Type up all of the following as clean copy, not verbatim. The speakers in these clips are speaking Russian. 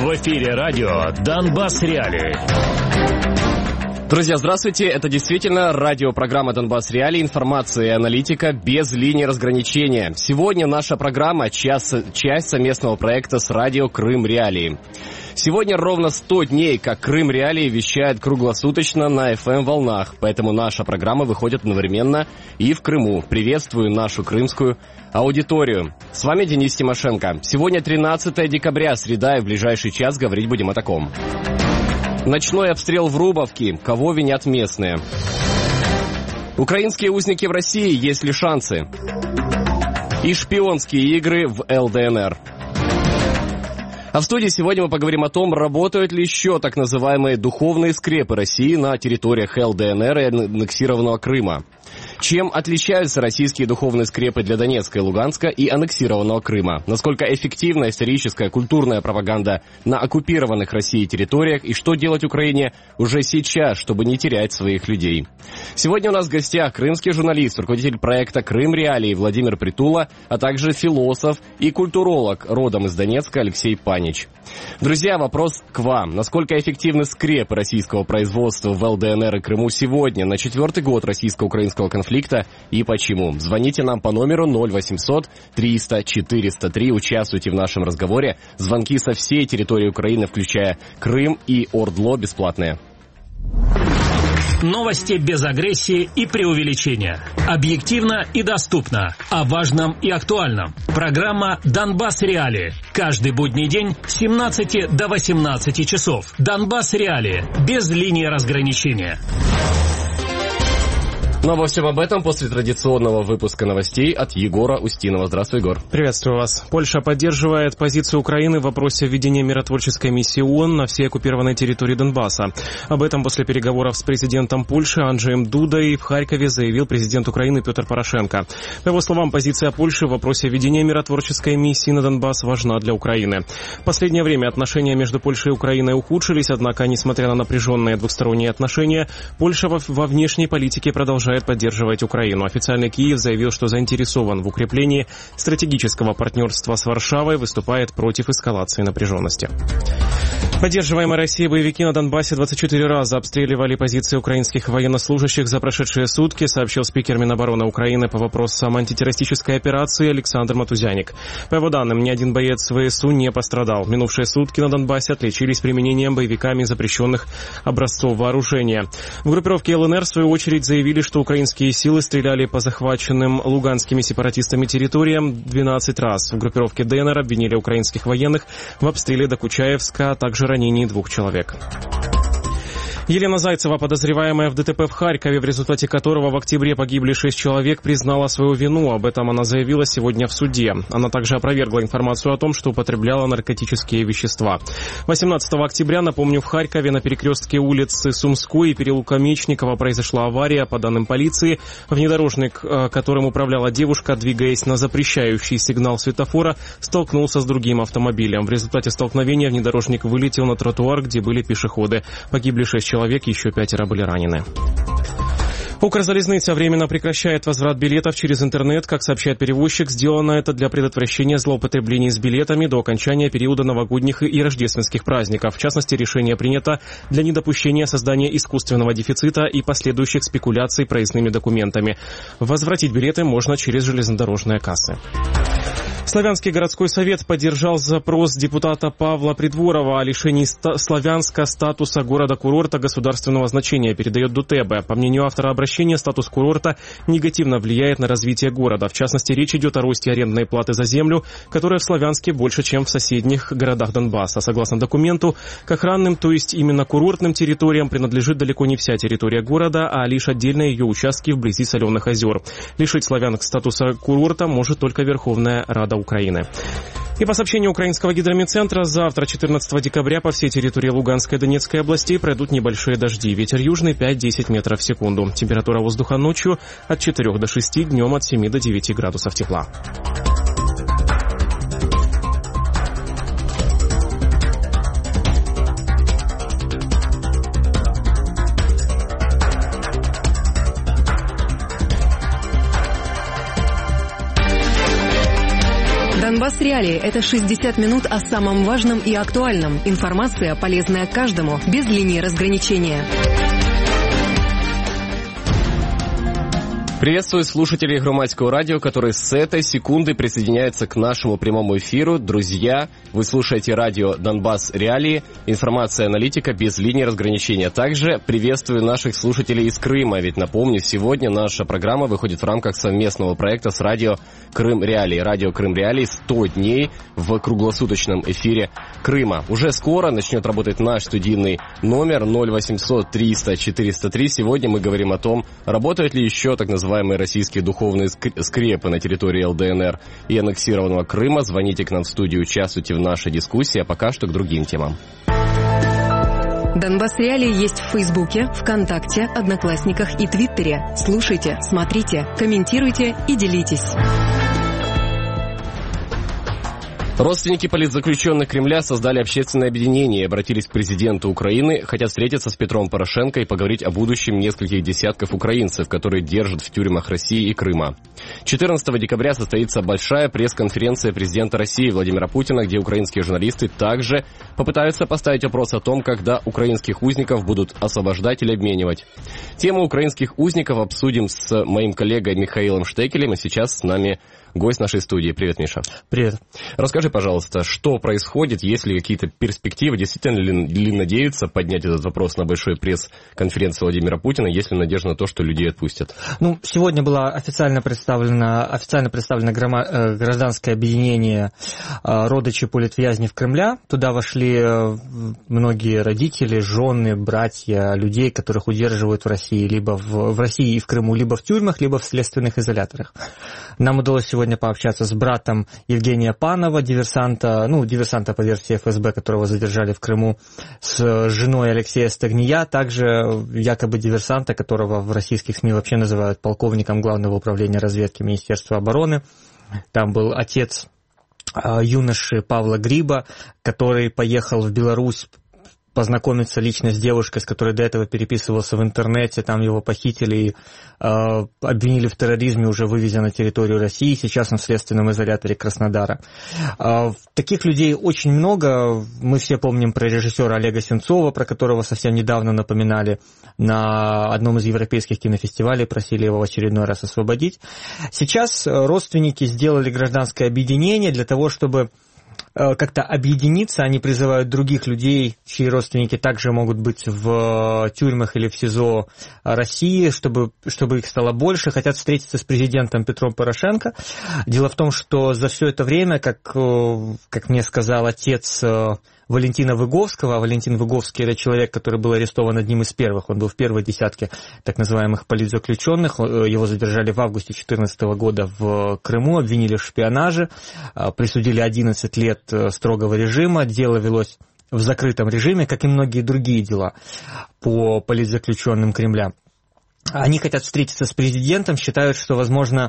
В эфире радио «Донбасс Реалии». Друзья, здравствуйте. Это действительно радиопрограмма «Донбасс Реалии». Информация и аналитика без линии разграничения. Сегодня наша программа – часть совместного проекта с радио «Крым Реалии». Сегодня ровно 100 дней, как Крым Реалии вещает круглосуточно на FM-волнах, поэтому наша программа выходит одновременно и в Крыму. Приветствую нашу крымскую аудиторию. С вами Денис Тимошенко. Сегодня 13 декабря, среда, и в ближайший час говорить будем о таком. Ночной обстрел в Рубовке. Кого винят местные? Украинские узники в России. Есть ли шансы? И шпионские игры в ЛДНР. А в студии сегодня мы поговорим о том, работают ли еще так называемые духовные скрепы России на территориях ЛДНР и аннексированного Крыма. Чем отличаются российские духовные скрепы для Донецка и Луганска и аннексированного Крыма? Насколько эффективна историческая культурная пропаганда на оккупированных Россией территориях? И что делать Украине уже сейчас, чтобы не терять своих людей? Сегодня у нас в гостях крымский журналист, руководитель проекта «Крым Реалии» Владимир Притула, а также философ и культуролог родом из Донецка Алексей Панич. Друзья, вопрос к вам. Насколько эффективны скрепы российского производства в ЛДНР и Крыму сегодня, на 4-й год российско-украинского конфликта, и почему? Звоните нам по номеру 0800 300 403, участвуйте в нашем разговоре. Звонки со всей территории Украины, включая Крым и Ордло, бесплатные. Новости без агрессии и преувеличения. Объективно и доступно. О важном и актуальном. Программа «Донбасс Реалии». Каждый будний день с 17 до 18 часов. «Донбасс Реалии». Без линии разграничения. Но обо всем об этом после традиционного выпуска новостей от Егора Устинова. Здравствуй, Егор. Приветствую вас. Польша поддерживает позицию Украины в вопросе введения миротворческой миссии ООН на всей оккупированной территории Донбасса. Об этом после переговоров с президентом Польши Анджеем Дудой в Харькове заявил президент Украины Петр Порошенко. По его словам, позиция Польши в вопросе введения миротворческой миссии на Донбасс важна для Украины. В последнее время отношения между Польшей и Украиной ухудшились, однако, несмотря на напряженные двусторонние отношения, Польша во внешней политике продолжает поддерживать Украину. Официальный Киев заявил, что заинтересован в укреплении стратегического партнерства с Варшавой, выступает против эскалации напряженности. Поддерживаемые Россией боевики на Донбассе 24 раза обстреливали позиции украинских военнослужащих за прошедшие сутки, сообщил спикер Минобороны Украины по вопросам антитеррористической операции Александр Матузяник. По его данным, ни один боец ВСУ не пострадал. Минувшие сутки на Донбассе отличились применением боевиками запрещенных образцов вооружения. В группировке ЛНР, в свою очередь, заявили, что украинские силы стреляли по захваченным луганскими сепаратистами территориям 12 раз. В группировке ДНР обвинили украинских военных в обстреле Докучаевска, а также ранении 2 человек. Елена Зайцева, подозреваемая в ДТП в Харькове, в результате которого в октябре погибли 6 человек, признала свою вину. Об этом она заявила сегодня в суде. Она также опровергла информацию о том, что употребляла наркотические вещества. 18 октября, напомню, в Харькове на перекрестке улицы Сумской и переулка Мечникова произошла авария. По данным полиции, внедорожник, которым управляла девушка, двигаясь на запрещающий сигнал светофора, столкнулся с другим автомобилем. В результате столкновения внедорожник вылетел на тротуар, где были пешеходы. Погибли 6 человек, еще 5 были ранены. Укрзалезница временно прекращает возврат билетов через интернет. Как сообщает перевозчик, сделано это для предотвращения злоупотреблений с билетами до окончания периода новогодних и рождественских праздников. В частности, решение принято для недопущения создания искусственного дефицита и последующих спекуляций проездными документами. Возвратить билеты можно через железнодорожные кассы. Славянский городской совет поддержал запрос депутата Павла Придворова о лишении Славянска статуса города-курорта государственного значения, передает Дутебе. По мнению автора обращения, статус курорта негативно влияет на развитие города. В частности, речь идет о росте арендной платы за землю, которая в Славянске больше, чем в соседних городах Донбасса. Согласно документу, к охранным, то есть именно курортным территориям, принадлежит далеко не вся территория города, а лишь отдельные ее участки вблизи Соленых озер. Лишить Славянск статуса курорта может только Верховная Рада Украины. И по сообщению украинского гидрометцентра, завтра, 14 декабря, по всей территории Луганской и Донецкой областей пройдут небольшие дожди. Ветер южный 5-10 метров в секунду. Температура воздуха ночью от 4 до 6, днем от 7 до 9 градусов тепла. Донбасс Реалии – это 60 минут о самом важном и актуальном. Информация, полезная каждому, без линии разграничения. Приветствую слушателей Громадского радио, которые с этой секунды присоединяются к нашему прямому эфиру. Друзья, вы слушаете радио «Донбасс Реалии», информация аналитика без линии разграничения. Также приветствую наших слушателей из Крыма, ведь напомню, сегодня наша программа выходит в рамках совместного проекта с радио «Крым Реалии». Радио «Крым Реалии» 100 дней в круглосуточном эфире Крыма. Уже скоро начнет работать наш студийный номер 0800 300 403. Сегодня мы говорим о том, работают ли еще так называемые российские духовные скрепы на территории ЛДНР и аннексированного Крыма. Звоните к нам в студию, участвуйте в нашей дискуссии, а пока что к другим темам. Донбасс Реалии есть в Фейсбуке, ВКонтакте, Одноклассниках и Твиттере. Слушайте, смотрите, комментируйте и делитесь. Родственники политзаключенных Кремля создали общественное объединение и обратились к президенту Украины, хотят встретиться с Петром Порошенко и поговорить о будущем нескольких десятков украинцев, которые держат в тюрьмах России и Крыма. 14 декабря состоится большая пресс-конференция президента России Владимира Путина, где украинские журналисты также попытаются поставить вопрос о том, когда украинских узников будут освобождать или обменивать. Тему украинских узников обсудим с моим коллегой Михаилом Штекелем, и сейчас с нами гость нашей студии. Привет, Миша. Привет. Расскажи, пожалуйста, что происходит, есть ли какие-то перспективы, действительно ли надеются поднять этот вопрос на большой пресс-конференции Владимира Путина, есть ли надежда на то, что людей отпустят? Сегодня было официально представлено гражданское объединение родичей политвязней Кремля. Туда вошли многие родители, жены, братья, людей, которых удерживают в России, либо в России и в Крыму, либо в тюрьмах, либо в следственных изоляторах. Нам удалось сегодня пообщаться с братом Евгения Панова, диверсанта по версии ФСБ, которого задержали в Крыму, с женой Алексея Стагния, также якобы диверсанта, которого в российских СМИ вообще называют полковником Главного управления разведки Министерства обороны. Там был отец юноши Павла Гриба, который поехал в Беларусь познакомиться лично с девушкой, с которой до этого переписывался в интернете, там его похитили и обвинили в терроризме, уже вывезя на территорию России, сейчас он в следственном изоляторе Краснодара. Таких людей очень много, мы все помним про режиссера Олега Сенцова, про которого совсем недавно напоминали на одном из европейских кинофестивалей, просили его в очередной раз освободить. Сейчас родственники сделали гражданское объединение для того, чтобы как-то объединиться, они призывают других людей, чьи родственники также могут быть в тюрьмах или в СИЗО России, чтобы их стало больше, хотят встретиться с президентом Петром Порошенко. Дело в том, что за все это время, как мне сказал отец Валентина Выговского, Валентин Выговский – это человек, который был арестован одним из первых, он был в первой десятке так называемых политзаключенных, его задержали в августе 2014 года в Крыму, обвинили в шпионаже, присудили 11 лет строгого режима, дело велось в закрытом режиме, как и многие другие дела по политзаключенным Кремля. Они хотят встретиться с президентом, считают, что, возможно,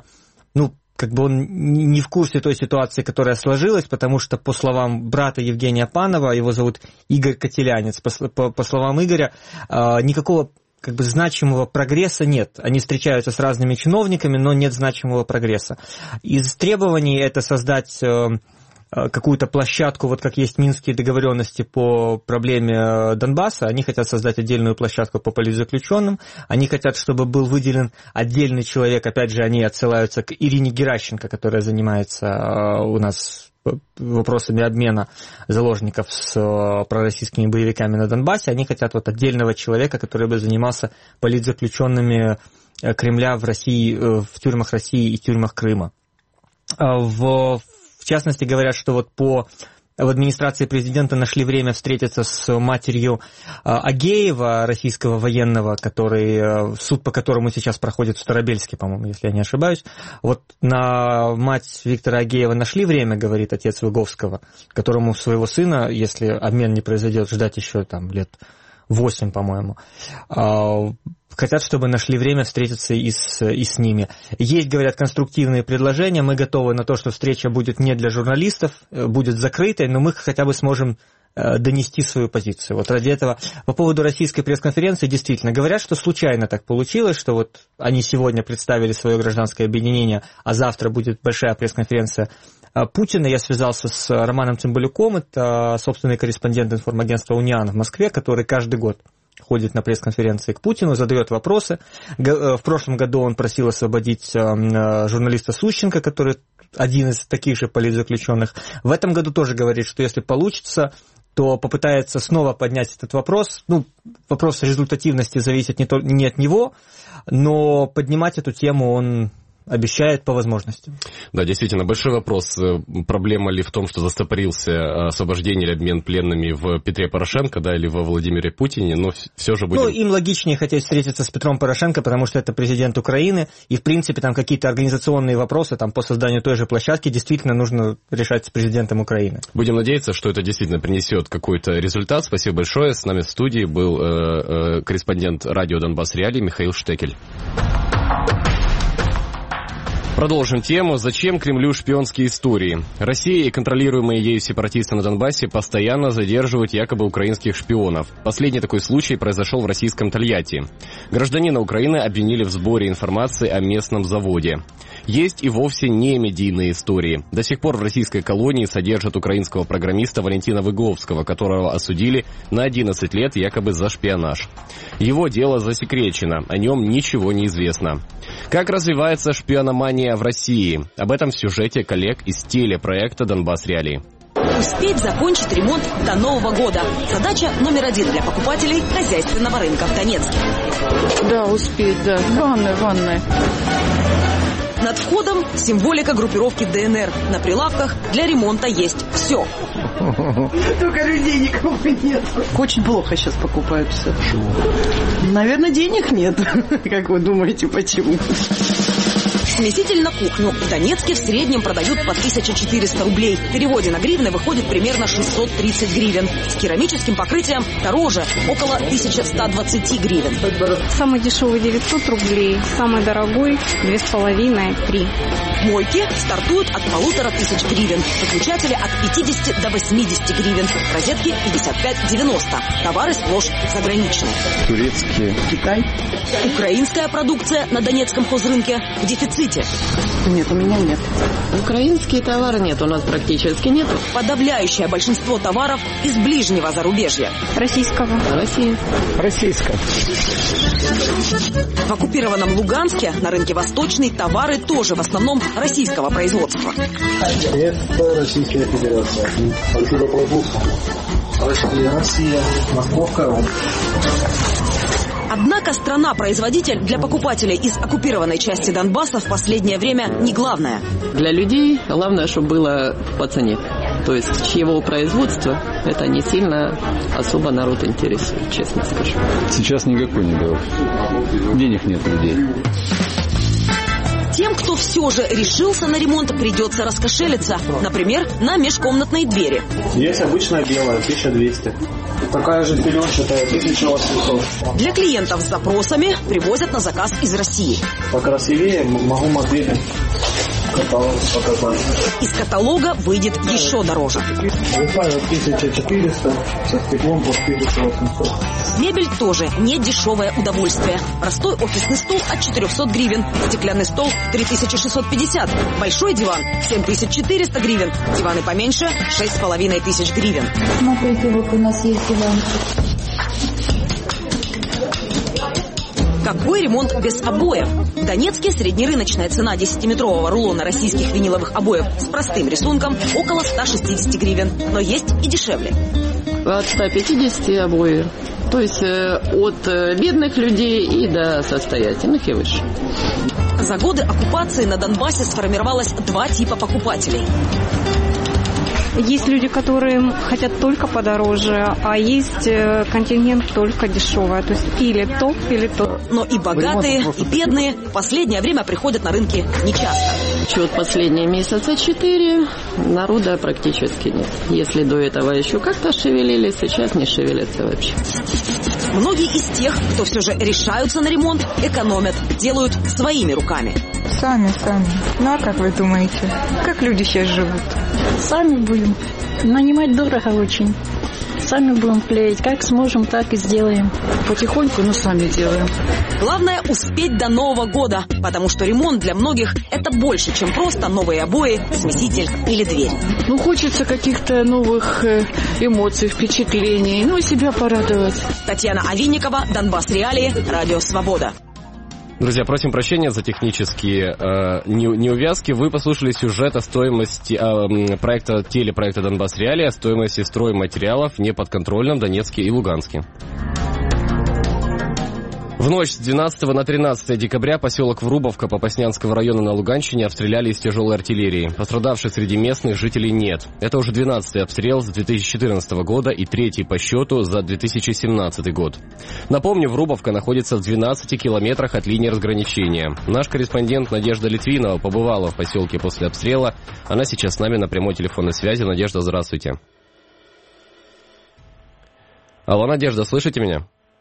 он не в курсе той ситуации, которая сложилась, потому что, по словам брата Евгения Панова, его зовут Игорь Котелянец, по словам Игоря, никакого значимого прогресса нет. Они встречаются с разными чиновниками, но нет значимого прогресса. Из требований это создать какую-то площадку, как есть минские договоренности по проблеме Донбасса, они хотят создать отдельную площадку по политзаключенным, они хотят, чтобы был выделен отдельный человек, опять же, они отсылаются к Ирине Геращенко, которая занимается у нас вопросами обмена заложников с пророссийскими боевиками на Донбассе, они хотят отдельного человека, который бы занимался политзаключенными Кремля в России, в тюрьмах России и тюрьмах Крыма. В частности, говорят, что в администрации президента нашли время встретиться с матерью Агеева, российского военного, суд по которому сейчас проходит в Старобельске, по-моему, если я не ошибаюсь. На мать Виктора Агеева нашли время, говорит отец Выговского, которому своего сына, если обмен не произойдет, ждать еще лет 8, по-моему. Хотят, чтобы нашли время встретиться и с ними. Есть, говорят, конструктивные предложения. Мы готовы на то, что встреча будет не для журналистов, будет закрытой, но мы хотя бы сможем донести свою позицию. Ради этого, по поводу российской пресс-конференции, действительно, говорят, что случайно так получилось, что они сегодня представили свое гражданское объединение, а завтра будет большая пресс-конференция Путина я связался с Романом Цымбалюком, это собственный корреспондент информагентства «Униан» в Москве, который каждый год ходит на пресс-конференции к Путину, задает вопросы. В прошлом году он просил освободить журналиста Сущенко, который один из таких же политзаключенных. В этом году тоже говорит, что если получится, то попытается снова поднять этот вопрос. Ну, вопрос результативности зависит не от него, но поднимать эту тему он обещает по возможности. Да, действительно, большой вопрос. Проблема ли в том, что застопорился освобождение или обмен пленными в Петре Порошенко, да, или во Владимире Путине, но все же будем... Ну, им логичнее хотеть встретиться с Петром Порошенко, потому что это президент Украины, и, в принципе, там какие-то организационные вопросы там, по созданию той же площадки действительно нужно решать с президентом Украины. Будем надеяться, что это действительно принесет какой-то результат. Спасибо большое. С нами в студии был корреспондент радио «Донбасс Реалии» Михаил Штекель. Продолжим тему. Зачем Кремлю шпионские истории? Россия и контролируемые ею сепаратисты на Донбассе постоянно задерживают якобы украинских шпионов. Последний такой случай произошел в российском Тольятти. Гражданина Украины обвинили в сборе информации о местном заводе. Есть и вовсе не медийные истории. До сих пор в российской колонии содержат украинского программиста Валентина Выгловского, которого осудили на 11 лет якобы за шпионаж. Его дело засекречено, о нем ничего не известно. Как развивается шпиономания в России? Об этом в сюжете коллег из телепроекта «Донбасс Реалии». Успеть закончить ремонт до Нового года. Задача номер 1 для покупателей хозяйственного рынка в Донецке. Да, успеть, да. Ванная. Над входом символика группировки ДНР. На прилавках для ремонта есть все. Только людей никого нет. Очень плохо сейчас покупают все. Наверное, денег нет. Как вы думаете, почему? Смеситель на кухню в Донецке в среднем продают по 1400 рублей. В переводе на гривны выходит примерно 630 гривен. С керамическим покрытием дороже, около 1120 гривен. Самый дешевый 900 рублей, самый дорогой 2,5-3. Мойки стартуют от 1500 гривен. Выключатели от 50 до 80 гривен. Розетки 55-90. Товары сплошь заграничные. Турецкие. Китай. Украинская продукция на донецком хозрынке в дефиците. Нет, у меня нет. Украинские товары нет, у нас практически нет. Подавляющее большинство товаров из ближнего зарубежья. Российского. Россия. Российская. В оккупированном Луганске на рынке Восточный товары тоже в основном российского производства. Это Российская Федерация. Откуда производство? Россия. Московка. Однако страна-производитель для покупателей из оккупированной части Донбасса в последнее время не главное. Для людей главное, чтобы было по цене. То есть чьего производства, это не сильно особо народ интересует, честно скажу. Сейчас никакой не берут. Денег нет у людей. Тем, кто все же решился на ремонт, придется раскошелиться. Например, на межкомнатные двери. Есть обычная белая, 1200. Такая же филёнчатая, 1800. Для клиентов с запросами привозят на заказ из России. Покрасивее могу модели каталог показать. Из каталога выйдет еще дороже. 1400, со стеклом по 1800. Мебель тоже не дешевое удовольствие. Простой офисный стол от 400 гривен, стеклянный стол 3650, большой диван 7400 гривен, диваны поменьше 6500 гривен. Смотрите, вот у нас есть диван. Какой ремонт без обоев? В Донецке среднерыночная цена 10-метрового рулона российских виниловых обоев с простым рисунком около 160 гривен. Но есть и дешевле. От 150 обои. То есть от бедных людей и до состоятельных и выше. За годы оккупации на Донбассе сформировалось два типа покупателей. Есть люди, которые хотят только подороже, а есть контингент только дешевый. То есть или то, или то. Но и богатые, и бедные в последнее время приходят на рынки нечасто. Чуть последние месяца 4 народа практически нет. Если до этого еще как-то шевелились, сейчас не шевелятся вообще. Многие из тех, кто все же решаются на ремонт, экономят, делают своими руками. Сами. Ну а как вы думаете, как люди сейчас живут? Сами будем. Нанимать дорого очень. Сами будем клеить. Как сможем, так и сделаем. Потихоньку, но сами делаем. Главное успеть до Нового года, потому что ремонт для многих – это больше, чем просто новые обои, смеситель или дверь. Ну, хочется каких-то новых эмоций, впечатлений, ну, и себя порадовать. Татьяна Овинникова, Донбасс Реалии, Радио Свобода. Друзья, просим прощения за технические неувязки. Вы послушали сюжет о стоимости телепроекта «Донбасс Реалии», о стоимости стройматериалов в неподконтрольном Донецке и Луганске. В ночь с 12 на 13 декабря поселок Врубовка Попаснянского района на Луганщине обстреляли из тяжелой артиллерии. Пострадавших среди местных жителей нет. Это уже 12-й обстрел с 2014 года и 3-й по счету за 2017 год. Напомню, Врубовка находится в 12 километрах от линии разграничения. Наш корреспондент Надежда Литвинова побывала в поселке после обстрела. Она сейчас с нами на прямой телефонной связи. Надежда, здравствуйте. Алло, Надежда, слышите меня?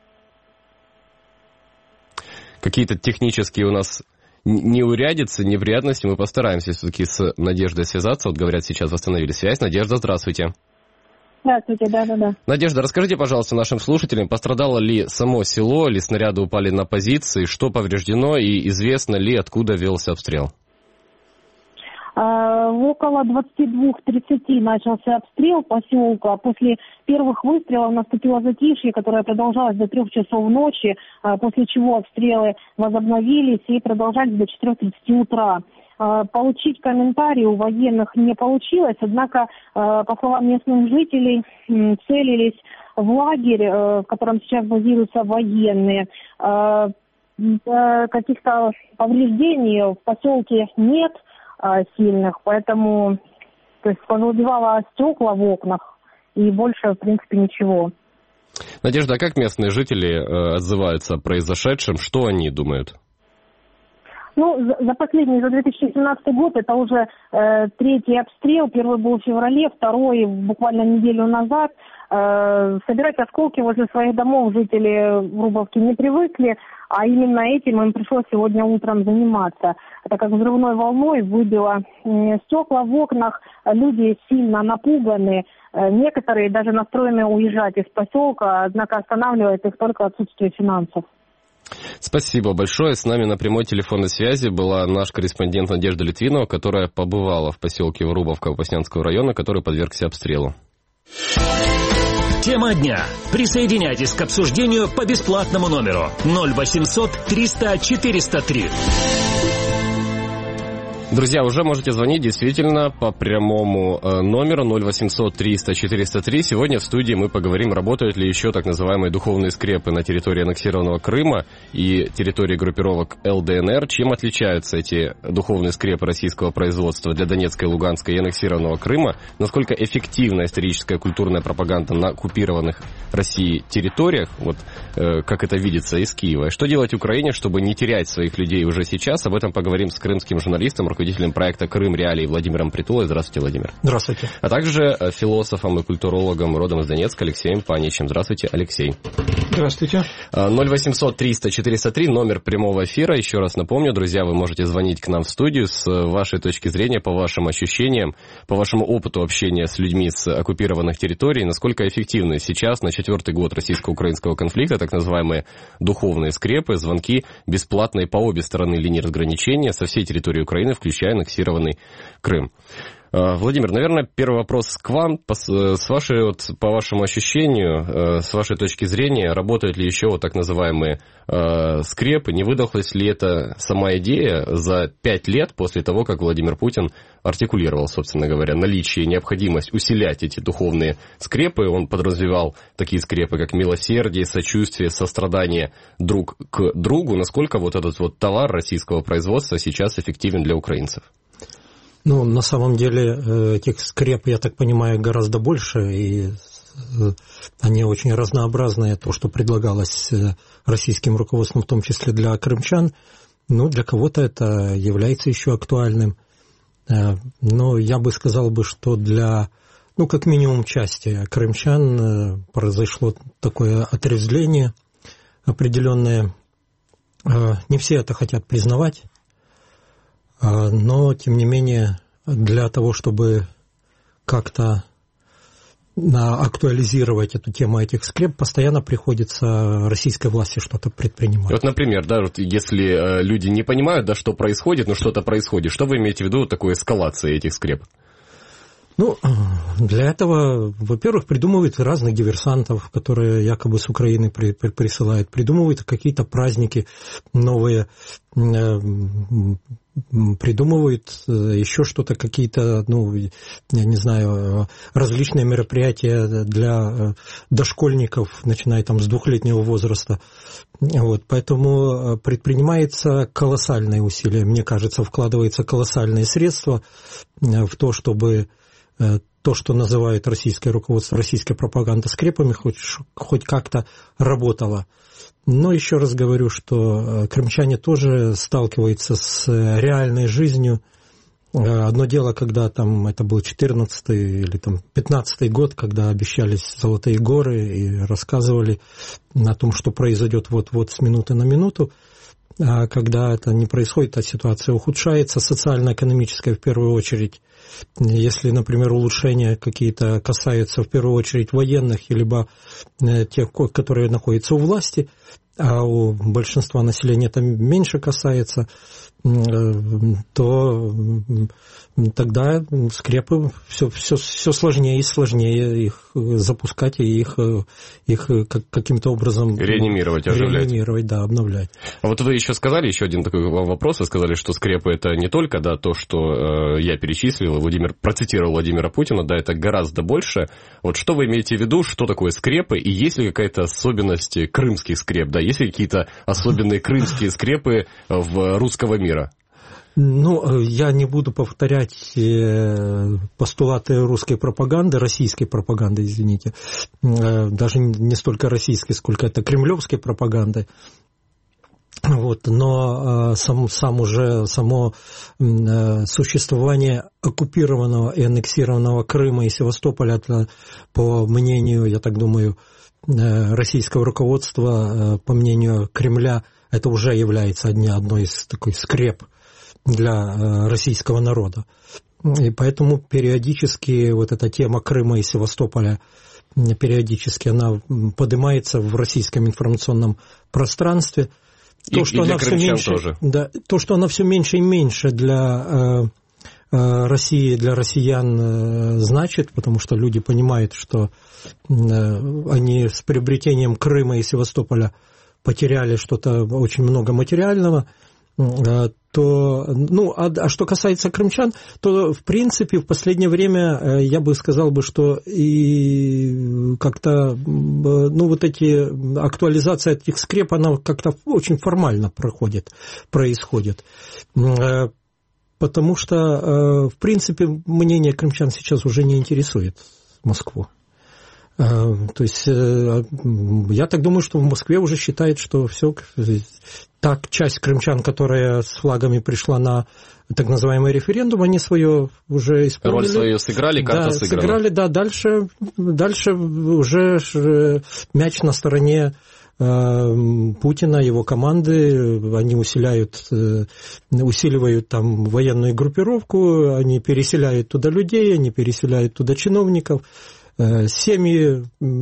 Какие-то технические у нас неурядицы, неприятности. Мы постараемся все-таки с Надеждой связаться. Вот говорят, сейчас восстановили связь. Надежда, здравствуйте. Здравствуйте, да. Надежда, расскажите, пожалуйста, нашим слушателям, пострадало ли само село, или снаряды упали на позиции, что повреждено и известно ли, откуда велся обстрел? Около 22:30 начался обстрел поселка. После первых выстрелов наступило затишье, которое продолжалось до 3 часов ночи, после чего обстрелы возобновились и продолжались до 4:30 утра. Получить комментарии у военных не получилось, однако, по словам местных жителей, целились в лагерь, в котором сейчас базируются военные. Каких-то повреждений в поселке нет сильных, поэтому повыбивало стекла в окнах и больше, в принципе, ничего. Надежда, а как местные жители отзываются о произошедшем? Что они думают? За 2017 год это уже 3-й обстрел. Первый был в феврале, второй буквально неделю назад. Собирать осколки возле своих домов жители Врубовки не привыкли, а именно этим им пришлось сегодня утром заниматься. Это как взрывной волной выбило стекла в окнах, люди сильно напуганы, некоторые даже настроены уезжать из поселка, однако останавливает их только отсутствие финансов. Спасибо большое. С нами на прямой телефонной связи была наш корреспондент Надежда Литвинова, которая побывала в поселке Врубовка Попаснянского района, который подвергся обстрелу. Тема дня. Присоединяйтесь к обсуждению по бесплатному номеру 0800 300 403. Друзья, уже можете звонить действительно по прямому номеру 0800 300 403. Сегодня в студии мы поговорим, работают ли еще так называемые духовные скрепы на территории аннексированного Крыма и территории группировок ЛДНР. Чем отличаются эти духовные скрепы российского производства для Донецкой, Луганской и аннексированного Крыма? Насколько эффективна историческая и культурная пропаганда на оккупированных Россией территориях? Вот как это видится из Киева. И что делать Украине, чтобы не терять своих людей уже сейчас? Об этом поговорим с крымским журналистом, руководителем проекта «Крым Реалии» Владимиром Притулой. Здравствуйте, Владимир. Здравствуйте. А также философом и культурологом родом из Донецка Алексеем Паничем. Здравствуйте, Алексей. Здравствуйте. 0800 300 403, номер прямого эфира. Еще раз напомню, друзья, вы можете звонить к нам в студию с вашей точки зрения, по вашим ощущениям, по вашему опыту общения с людьми с оккупированных территорий, насколько эффективны сейчас, на 4-й год российско-украинского конфликта, так называемые духовные скрепы, звонки бесплатные по обе стороны линии разграничения со всей территории Украины, включая аннексированный Крым. Владимир, наверное, первый вопрос к вам. По вашему ощущению, с вашей точки зрения, работают ли еще так называемые скрепы? Не выдохлась ли это сама идея за 5 лет после того, как Владимир Путин артикулировал, собственно говоря, наличие и необходимость усилять эти духовные скрепы? Он подразумевал такие скрепы, как милосердие, сочувствие, сострадание друг к другу. Насколько вот этот вот товар российского производства сейчас эффективен для украинцев? На самом деле этих скреп, я так понимаю, гораздо больше, и они очень разнообразные, то, что предлагалось российским руководством, в том числе для крымчан. Для кого-то это является еще актуальным. Но я бы сказал, что для, как минимум, части крымчан произошло такое отрезвление определенное. Не все это хотят признавать. Но, тем не менее, для того, чтобы как-то актуализировать эту тему этих скреп, постоянно приходится российской власти что-то предпринимать. Вот, например, да, вот если люди не понимают, да, что происходит, но что-то происходит, что вы имеете в виду такой эскалацией этих скреп? Ну, для этого, во-первых, придумывают разных диверсантов, которые якобы с Украины присылают, придумывают какие-то праздники новые, придумывают еще что-то, какие-то, ну, я не знаю, различные мероприятия для дошкольников, начиная там с 2-летнего возраста. Вот, поэтому предпринимается колоссальные усилия, мне кажется, вкладывается колоссальные средства в то, чтобы то, что называет российское руководство, российская пропаганда скрепами, хоть как-то работало. Но еще раз говорю, что крымчане тоже сталкиваются с реальной жизнью. Одно дело, когда там это был 14-й или там 15-й год, когда обещались золотые горы и рассказывали о том, что произойдет вот-вот с минуты на минуту. А когда это не происходит, а ситуация ухудшается, социально-экономическая в первую очередь. Если, например, улучшения какие-то касаются в первую очередь военных, либо тех, которые находятся у власти, а у большинства населения это меньше касается, то тогда скрепы все сложнее и сложнее их запускать и их каким-то образом реанимировать, оживлять. Реанимировать, да, обновлять. А вот вы еще сказали, еще один такой вопрос, вы сказали, что скрепы это не только, да, то, что я перечислил, процитировал Владимира Путина, да, это гораздо больше. Вот что вы имеете в виду, что такое скрепы, и есть ли какая-то особенность крымских скреп, да, есть ли какие-то особенные крымские скрепы в русского мира? Ну, я не буду повторять постулаты русской пропаганды, российской пропаганды, извините, даже не столько российской, сколько это кремлевской пропаганды. Вот, но само существование оккупированного и аннексированного Крыма и Севастополя, по мнению, я так думаю, российского руководства, по мнению Кремля, это уже является одной из таких скреп для российского народа. И поэтому периодически вот эта тема Крыма и Севастополя, периодически она поднимается в российском информационном пространстве. То, что она все меньше, да, то, что она все меньше и меньше для России, для россиян значит, потому что люди понимают, что они с приобретением Крыма и Севастополя потеряли что-то очень много материального, то, ну, а что касается крымчан, то, в принципе, в последнее время я бы сказал, что и как-то, ну, вот эти актуализация этих скреп, она как-то очень формально происходит. Потому что, в принципе, мнение крымчан сейчас уже не интересует Москву. То есть я так думаю, что в Москве уже считают, что все, та часть крымчан, которая с флагами пришла на так называемый референдум, они свое уже исполнили. Роль свою сыграли, карта сыграна. Сыграли, да, дальше уже мяч на стороне Путина, его команды, они усиливают там военную группировку, они переселяют туда людей, они переселяют туда чиновников, семьи,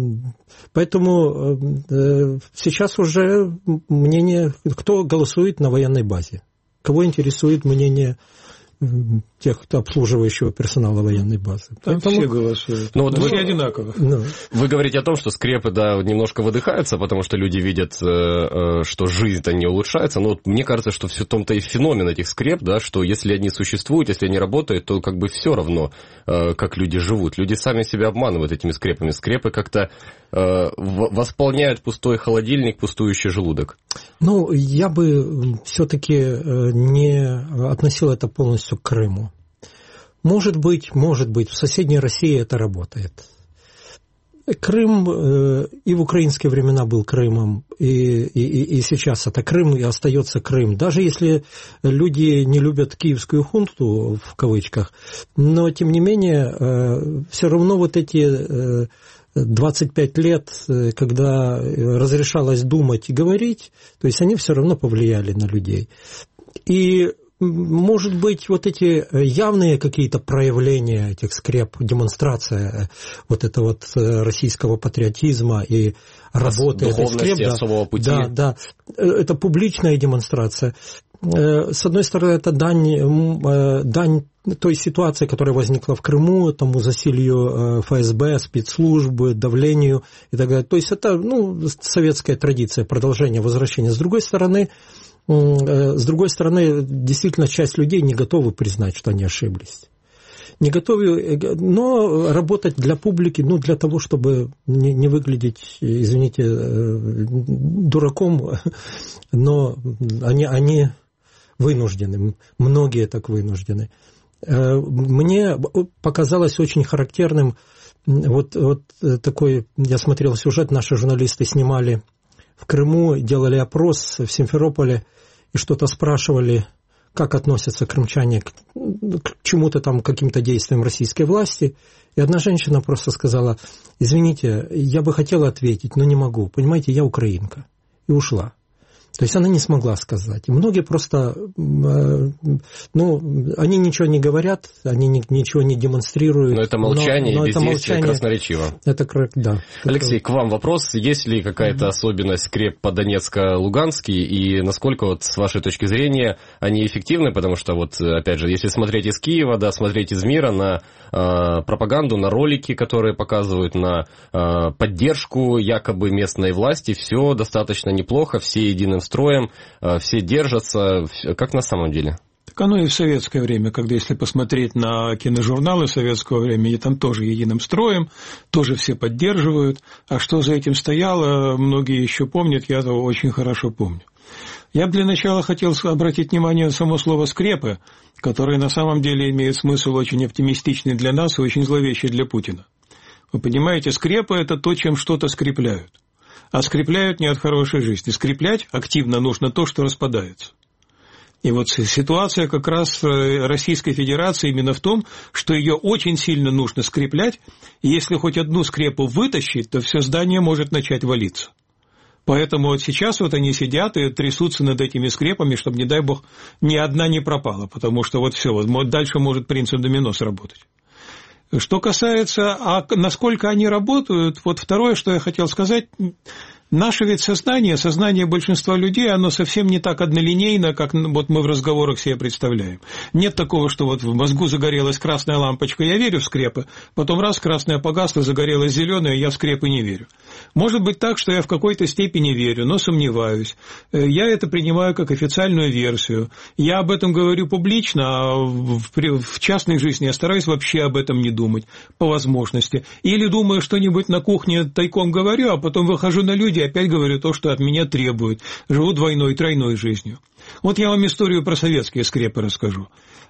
поэтому сейчас уже мнение, кто голосует на военной базе, кого интересует мнение тех, кто обслуживающего персонала военной базы. Поэтому все голосуют. Ну, вот все одинаково. Вы говорите о том, что скрепы, да, немножко выдыхаются, потому что люди видят, что жизнь-то не улучшается. Но вот мне кажется, что в том-то и феномен этих скреп, да, что если они существуют, если они работают, то как бы все равно, как люди живут. Люди сами себя обманывают этими скрепами. Скрепы как-то восполняют пустой холодильник, пустующий желудок. Ну, я бы все-таки не относил это полностью к Крыму. Может быть, в соседней России это работает. Крым и в украинские времена был Крымом, и сейчас это Крым, и остается Крым. Даже если люди не любят киевскую хунту, в кавычках, но, тем не менее, все равно вот эти 25 лет, когда разрешалось думать и говорить, то есть они все равно повлияли на людей. И может быть, вот эти явные какие-то проявления этих скреп, демонстрация вот этого вот российского патриотизма и работы этой скреп, особого пути. Да, это публичная демонстрация. С одной стороны, это дань той ситуации, которая возникла в Крыму, тому засилью ФСБ, спецслужбы, давлению и так далее. То есть это советская традиция, продолжение, возвращение. С другой стороны, действительно, часть людей не готовы признать, что они ошиблись. Не готовы, но работать для публики, для того, чтобы не выглядеть, извините, дураком, но они вынуждены, многие так вынуждены. Мне показалось очень характерным вот такой, я смотрел сюжет, наши журналисты снимали в Крыму, делали опрос в Симферополе и что-то спрашивали, как относятся крымчане к чему-то там, к каким-то действиям российской власти. И одна женщина просто сказала: извините, я бы хотела ответить, но не могу, понимаете, я украинка. И ушла. То есть она не смогла сказать. И многие просто, они ничего не говорят, они ничего не демонстрируют. Но это молчание и бездействие красноречиво. Это, да. Алексей, к вам вопрос. Есть ли какая-то особенность скреп по Донецко-Лугански, и насколько, вот с вашей точки зрения, они эффективны? Потому что, вот, опять же, если смотреть из Киева, да, смотреть из мира на пропаганду, на ролики, которые показывают, на поддержку якобы местной власти, все достаточно неплохо, все единым строем, все держатся. Как на самом деле? Так оно и в советское время, когда если посмотреть на киножурналы советского времени, там тоже единым строем, тоже все поддерживают. А что за этим стояло, многие еще помнят, я этого очень хорошо помню. Я бы для начала хотел обратить внимание на само слово «скрепы», которое на самом деле имеет смысл очень оптимистичный для нас и очень зловещий для Путина. Вы понимаете, скрепы – это то, чем что-то скрепляют. А скрепляют не от хорошей жизни. Скреплять активно нужно то, что распадается. И вот ситуация как раз Российской Федерации именно в том, что ее очень сильно нужно скреплять, и если хоть одну скрепу вытащить, то все здание может начать валиться. Поэтому вот сейчас вот они сидят и трясутся над этими скрепами, чтобы, не дай бог, ни одна не пропала, потому что вот все, вот дальше может принцип домино сработать. Что касается, насколько они работают, вот второе, что я хотел сказать, наше ведь сознание большинства людей, оно совсем не так однолинейно, как вот мы в разговорах себе представляем. Нет такого, что вот в мозгу загорелась красная лампочка, я верю в скрепы, потом раз, красная погасла, загорелась зеленая, я в скрепы не верю. Может быть так, что я в какой-то степени верю, но сомневаюсь. Я это принимаю как официальную версию. Я об этом говорю публично, а в частной жизни я стараюсь вообще об этом не думать, по возможности. Или думаю что-нибудь на кухне, тайком говорю, а потом выхожу на люди и опять говорю то, что от меня требуют. Живу двойной, тройной жизнью. Вот я вам историю про советские скрепы расскажу.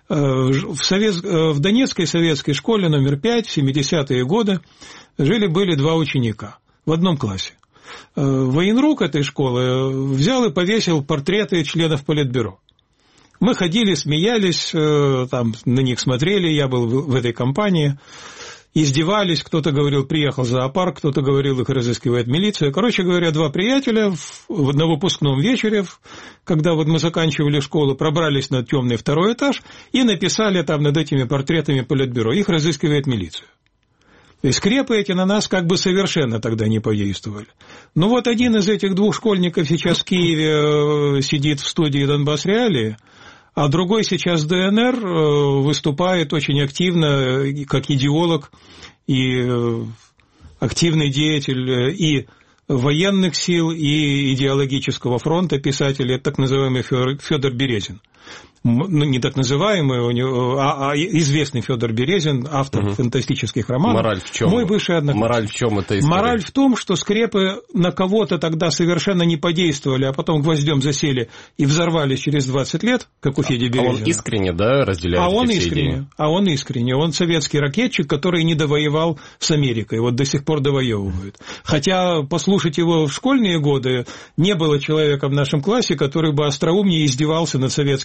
В Донецкой советской школе номер 5 в 70-е годы жили-были два ученика в одном классе. Военрук этой школы взял и повесил портреты членов Политбюро. Мы ходили, смеялись, там на них смотрели, я был в этой компании. Издевались, кто-то говорил, приехал в зоопарк, кто-то говорил, их разыскивает милиция. Короче говоря, два приятеля на выпускном вечере, когда вот мы заканчивали школу, пробрались на темный второй этаж и написали там над этими портретами Политбюро. Их разыскивает милиция. То есть скрепы эти на нас как бы совершенно тогда не подействовали. Ну вот один из этих двух школьников сейчас в Киеве сидит в студии «Донбасс Реалии», а другой сейчас в ДНР выступает очень активно, как идеолог и активный деятель и военных сил, и идеологического фронта, писатель, это так называемый Федор Березин. Ну, не так называемый, а известный Федор Березин, автор фантастических романов. Мораль в чем? Мой бывший одноклассник. Мораль в чем эта история? Мораль в том, что скрепы на кого-то тогда совершенно не подействовали, а потом гвоздем засели и взорвались через 20 лет, как у Феди Березина. А он искренне, да, разделяет эти идеи? Он искренне. Он советский ракетчик, который не довоевал с Америкой, вот до сих пор довоевывает. Хотя, послушать его в школьные годы, не было человека в нашем классе, который бы остроумнее издевался над советскими скрепами.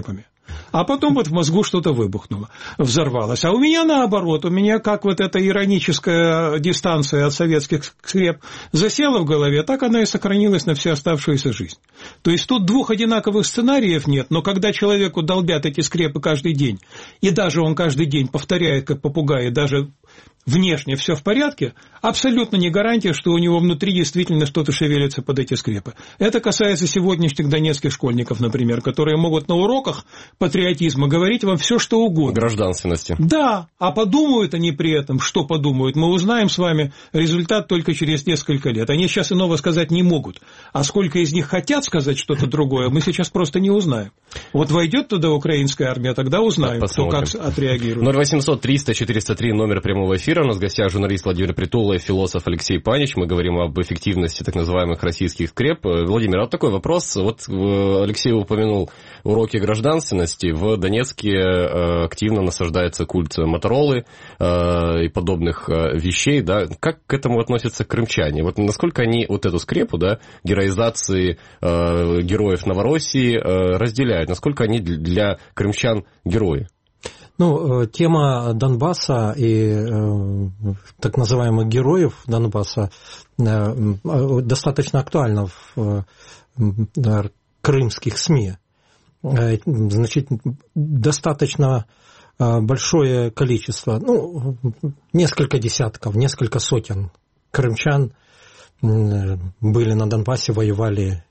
скрепами. А потом вот в мозгу что-то выбухнуло, взорвалось. А у меня наоборот, у меня как вот эта ироническая дистанция от советских скреп засела в голове, так она и сохранилась на всю оставшуюся жизнь. То есть тут двух одинаковых сценариев нет, но когда человеку долбят эти скрепы каждый день, и даже он каждый день повторяет, как попугай, и даже внешне все в порядке, абсолютно не гарантия, что у него внутри действительно что-то шевелится под эти скрепы. Это касается сегодняшних донецких школьников, например, которые могут на уроках патриотизма говорить вам все, что угодно. Гражданственности. Да, а подумают они при этом, что подумают, мы узнаем с вами результат только через несколько лет. Они сейчас иного сказать не могут. А сколько из них хотят сказать что-то другое, мы сейчас просто не узнаем. Вот войдет туда украинская армия, тогда узнаем, кто как отреагирует. 0800-300-403, номер прямого эфира. У нас в гостях журналист Владимир Притула и философ Алексей Панич. Мы говорим об эффективности так называемых российских скреп. Владимир, а вот такой вопрос. Вот Алексей упомянул уроки гражданственности. В Донецке активно насаждается культ Моторолы и подобных вещей. Да? Как к этому относятся крымчане? Вот насколько они вот эту скрепу, да, героизации героев Новороссии разделяют? Насколько они для крымчан герои? Ну, тема Донбасса и так называемых героев Донбасса достаточно актуальна в крымских СМИ. Значит, достаточно большое количество, ну, несколько десятков, несколько сотен крымчан были на Донбассе, воевали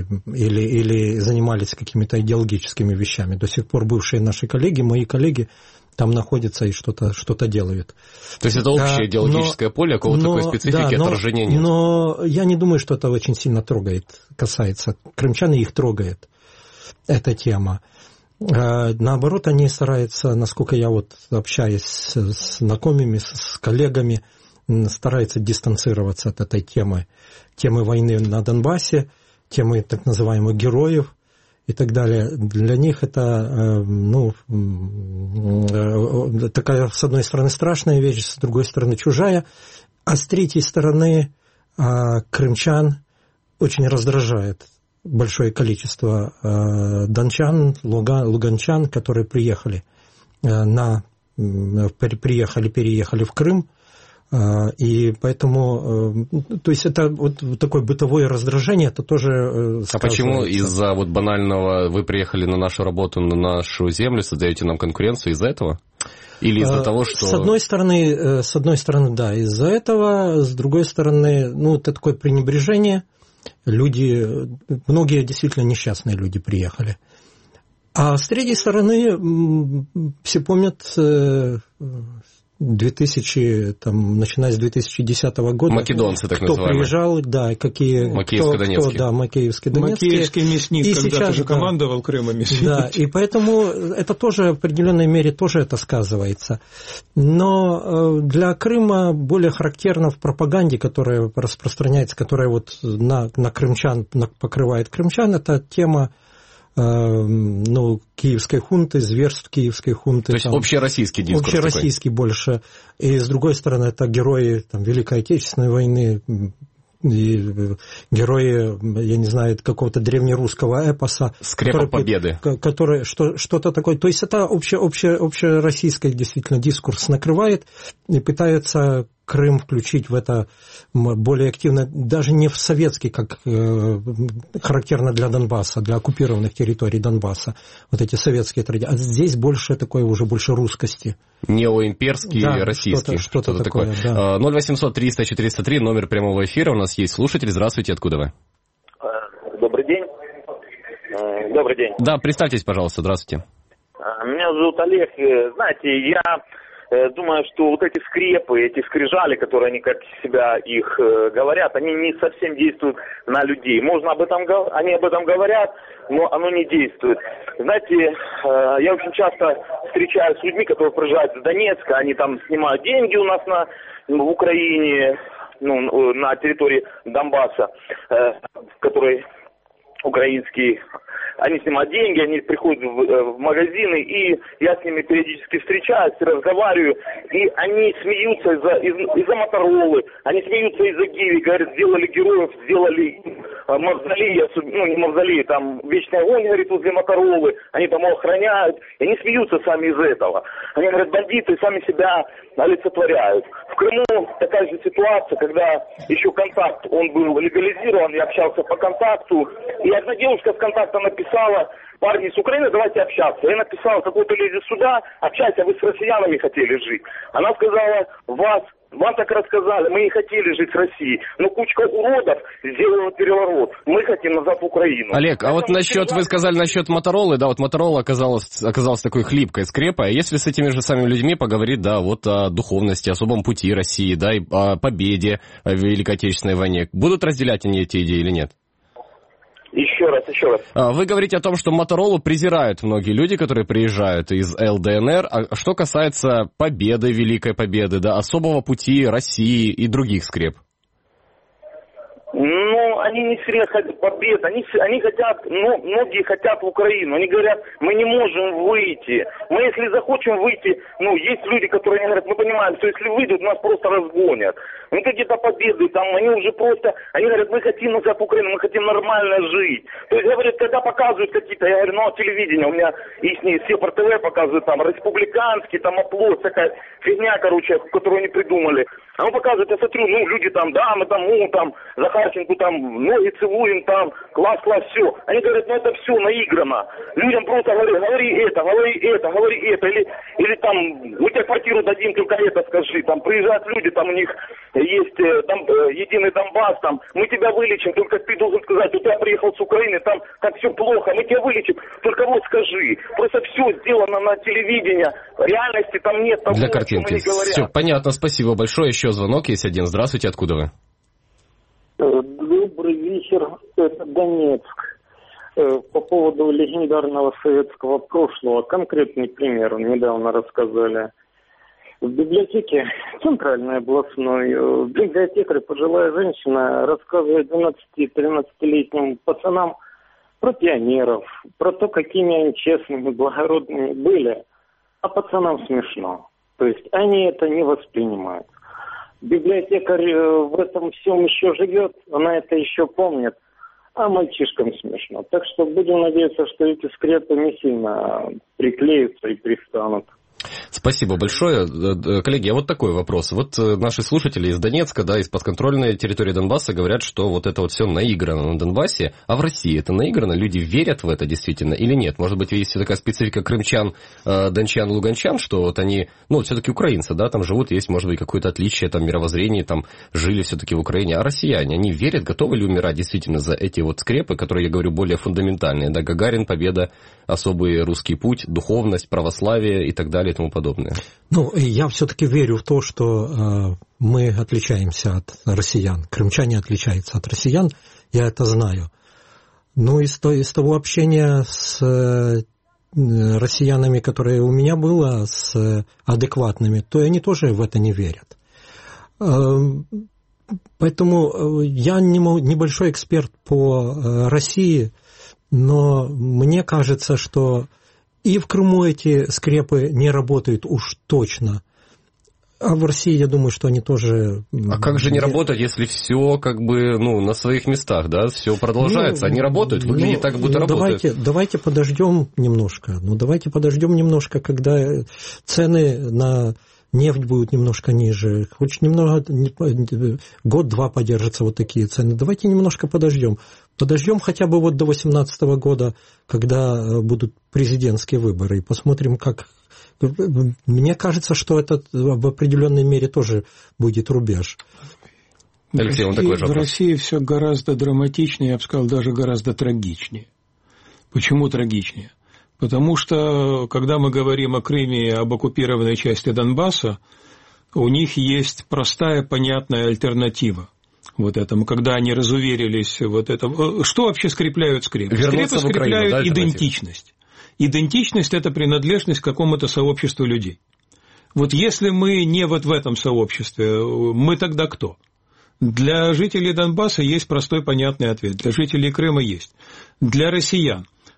или занимались какими-то идеологическими вещами. До сих пор бывшие наши коллеги, мои коллеги, там находятся и что-то делают. То есть это общее идеологическое поле, какого-то такой специфики отражения нет? Но я не думаю, что это очень сильно касается. Крымчан, и их трогает эта тема. Наоборот, они стараются, насколько я вот общаюсь с знакомыми, с коллегами, стараются дистанцироваться от этой темы войны на Донбассе, темы так называемых героев и так далее. Для них это, ну, такая, с одной стороны, страшная вещь, с другой стороны, чужая, а с третьей стороны, крымчан очень раздражает большое количество дончан, луганчан, которые переехали в Крым. И поэтому, то есть это вот такое бытовое раздражение, это тоже сказывается. А почему из-за вот банального «вы приехали на нашу работу, на нашу землю, создаете нам конкуренцию» из-за этого? Или из-за того, что... С одной стороны, да, из-за этого, с другой стороны, ну, это такое пренебрежение. Многие действительно несчастные люди приехали. А с третьей стороны, все помнят... начиная с 2010 года. Македонцы, так называемые. Кто приезжал, да, какие... Макеевско-донецкий. Да, Макеевско-донецкий. Макеевский мясник, и когда-то сейчас, же командовал Крымом. Да, и поэтому это тоже в определенной мере тоже это сказывается. Но для Крыма более характерно в пропаганде, которая распространяется, которая вот на крымчан, покрывает крымчан, это тема киевской хунты, зверств киевской хунты. То есть общероссийский дискурс. Общероссийский такой. Больше. И с другой стороны, это герои Великой Отечественной войны, и герои, я не знаю, какого-то древнерусского эпоса. Скрепа победы. Который что-то такое. То есть это общероссийский действительно дискурс накрывает и пытается Крым включить в это более активно, даже не в советский, как характерно для Донбасса, для оккупированных территорий Донбасса, вот эти советские традиции. А здесь больше такое, уже больше русскости. Неоимперский, да, российский. Что-то такое. Да. 0800-300-403, номер прямого эфира. У нас есть слушатель. Здравствуйте, откуда вы? Добрый день. Добрый день. Да, представьтесь, пожалуйста, здравствуйте. Меня зовут Олег. Знаете, я думаю, что вот эти скрепы, эти скрижали, которые они как себя их говорят, они не совсем действуют на людей. Они об этом говорят, но оно не действует. Знаете, я очень часто встречаюсь с людьми, которые приезжают из Донецка, они там снимают деньги у нас в Украине, на территории Донбасса, в которой украинские они снимают деньги, они приходят в магазины, и я с ними периодически встречаюсь, разговариваю, и они смеются из-за Моторолы, они смеются из-за Гиви, говорят, сделали героев, сделали мавзолей, ну не мавзолей, там вечный огонь, говорит, возле Моторолы, они там его охраняют, и они смеются сами из этого. Они говорят, бандиты сами себя олицетворяют. В Крыму такая же ситуация, когда еще контакт, он был легализирован, я общался по контакту, и одна девушка с контакта написала: парни с Украины, давайте общаться. Я написал, какой-то леди сюда, общайся, вы с россиянами хотели жить. Она сказала, вам так рассказали, мы не хотели жить в России, но кучка уродов сделала переворот. Мы хотим назад в Украину. Олег, а вот насчет, вы сказали насчет Моторолы, да, вот Моторола оказалась такой хлипкой скрепой. Если с этими же самыми людьми поговорить, да, вот о духовности, особом пути России, да, и о победе в Великой Отечественной войне, будут разделять они эти идеи или нет? Еще раз. Вы говорите о том, что Моторолу презирают многие люди, которые приезжают из ЛДНР. А что касается победы, Великой Победы, да, особого пути России и других скреп? Ну, они не хотят побед, они хотят, ну, многие хотят в Украину, они говорят, мы не можем выйти, мы если захочем выйти, ну, есть люди, которые говорят, мы понимаем, что если выйдут, нас просто разгонят, ну, какие-то победы, там, они уже просто, они говорят, мы хотим назад в Украину, мы хотим нормально жить, то есть, говорят, когда показывают какие-то, я говорю, ну, телевидение, у меня ихние Сепар ТВ показывают, там, республиканский, там, оплот, такая фигня, короче, которую они придумали, а он показывает, я смотрю, ну, люди там, да, мы там, ну, там, Захарченко там, ноги целуем, там, класс, все. Они говорят, ну, это все наиграно. Людям просто говорят, говори это, или там, мы тебе квартиру дадим, только это скажи, там, приезжают люди, там, у них есть, там, единый Донбасс, там, мы тебя вылечим, только ты должен сказать, у тебя приехал с Украины, там, как все плохо, мы тебя вылечим, только вот скажи. Просто все сделано на телевидении, реальности там нет того, для картинки. Все, понятно, спасибо большое. Еще звонок есть один. Здравствуйте, откуда вы? Добрый вечер, это Донецк. По поводу легендарного советского прошлого, конкретный пример недавно рассказали. В библиотеке центральной областной библиотекарь, пожилая женщина, рассказывает 12-13-летним пацанам про пионеров, про то, какими они честными, благородными были, а пацанам смешно. То есть они это не воспринимают. Библиотекарь в этом всем еще живет, она это еще помнит, а мальчишкам смешно. Так что будем надеяться, что эти скрепы не сильно приклеются и пристанут. Спасибо большое. Коллеги, а вот такой вопрос. Вот наши слушатели из Донецка, да, из подконтрольной территории Донбасса говорят, что вот это вот все наиграно на Донбассе, а в России это наиграно? Люди верят в это действительно или нет? Может быть, есть такая специфика крымчан, дончан, луганчан, что вот они, ну, все-таки украинцы, да, там живут, есть, может быть, какое-то отличие, там, мировоззрение, там, жили все-таки в Украине, а россияне, они верят, готовы ли умирать действительно за эти вот скрепы, которые, я говорю, более фундаментальные, да, Гагарин, победа, особый русский путь, духовность, православие и так далее и тому подобное? Ну, я все-таки верю в то, что мы отличаемся от россиян. Крымчане отличаются от россиян, я это знаю. Но из того общения с россиянами, которое у меня было, с адекватными, то они тоже в это не верят. Поэтому я небольшой эксперт по России, но мне кажется, что и в Крыму эти скрепы не работают уж точно. А в России, я думаю, что они тоже... А как же не работать, если все как бы, ну, на своих местах, да, все продолжается, они работают, выглядит так, будто работают. Давайте подождем немножко, когда цены на нефть будут немножко ниже, хоть немного, год-два подержатся вот такие цены. Давайте немножко подождем. Подождем хотя бы вот до 2018 года, когда будут президентские выборы, и посмотрим, как... Мне кажется, что это в определенной мере тоже будет рубеж. Алексей, он такой же вопрос. В России все гораздо драматичнее, я бы сказал, даже гораздо трагичнее. Почему трагичнее? Потому что, когда мы говорим о Крыме и об оккупированной части Донбасса, у них есть простая, понятная альтернатива вот этому, когда они разуверились вот это. Что вообще скрепляют скрепы? Скрепы скрепляют Украину, да, идентичность. Идентичность – это принадлежность к какому-то сообществу людей. Вот если мы не вот в этом сообществе, мы тогда кто? Для жителей Донбасса есть простой, понятный ответ. Для жителей Крыма есть. Для россиян.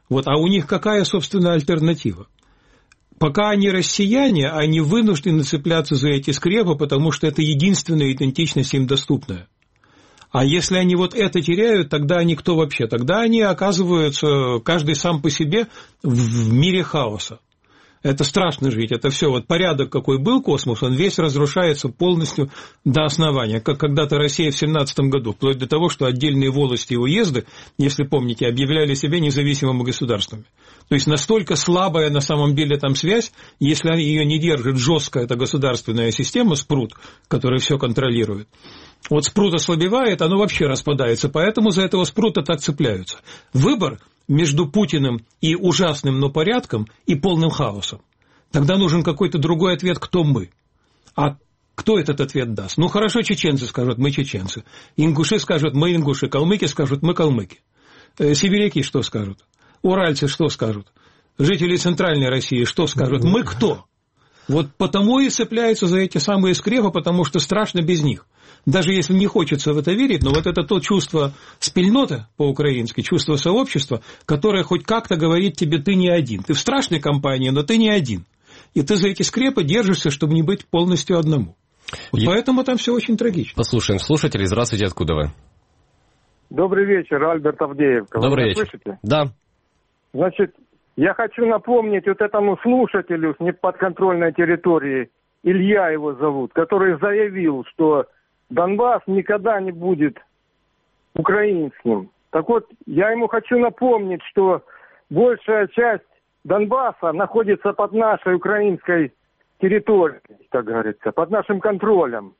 Вот, а у них какая, собственно, альтернатива? Пока они россияне, они вынуждены цепляться за эти скрепы, потому что это единственная идентичность им доступная. А если они вот это теряют, тогда они кто вообще? Тогда они оказываются, каждый сам по себе, в мире хаоса. Это страшно жить, это все, вот порядок, какой был космос, он весь разрушается полностью до основания, как когда-то Россия в 17 году, вплоть до того, что отдельные волости и уезды, если помните, объявляли себя независимыми государствами. То есть настолько слабая на самом деле там связь, если ее не держит жесткая эта государственная система, СПРУД, которая все контролирует. Вот СПРУД ослабевает, оно вообще распадается, поэтому за этого СПРУДа так цепляются. Выбор между Путиным и ужасным, но порядком, и полным хаосом. Тогда нужен какой-то другой ответ, кто мы. А кто этот ответ даст? Ну, хорошо, чеченцы скажут, мы чеченцы. Ингуши скажут, мы ингуши. Калмыки скажут, мы калмыки. Сибиряки что скажут? Уральцы что скажут? Жители Центральной России что скажут? Мы кто? Вот потому и цепляются за эти самые скрепы, потому что страшно без них. Даже если не хочется в это верить, но вот это то чувство спільнота по-украински, чувство сообщества, которое хоть как-то говорит тебе, ты не один. Ты в страшной компании, но ты не один. И ты за эти скрепы держишься, чтобы не быть полностью одному. Вот поэтому там все очень трагично. Послушаем слушателей. Здравствуйте, откуда вы? Добрый вечер, Альберт Авдеевка. Добрый вечер. Слышите? Да. Значит, я хочу напомнить вот этому слушателю с неподконтрольной территории, Илья его зовут, который заявил, что Донбасс никогда не будет украинским. Так вот, я ему хочу напомнить, что большая часть Донбасса находится под нашей украинской территорией, как говорится, под нашим контролем.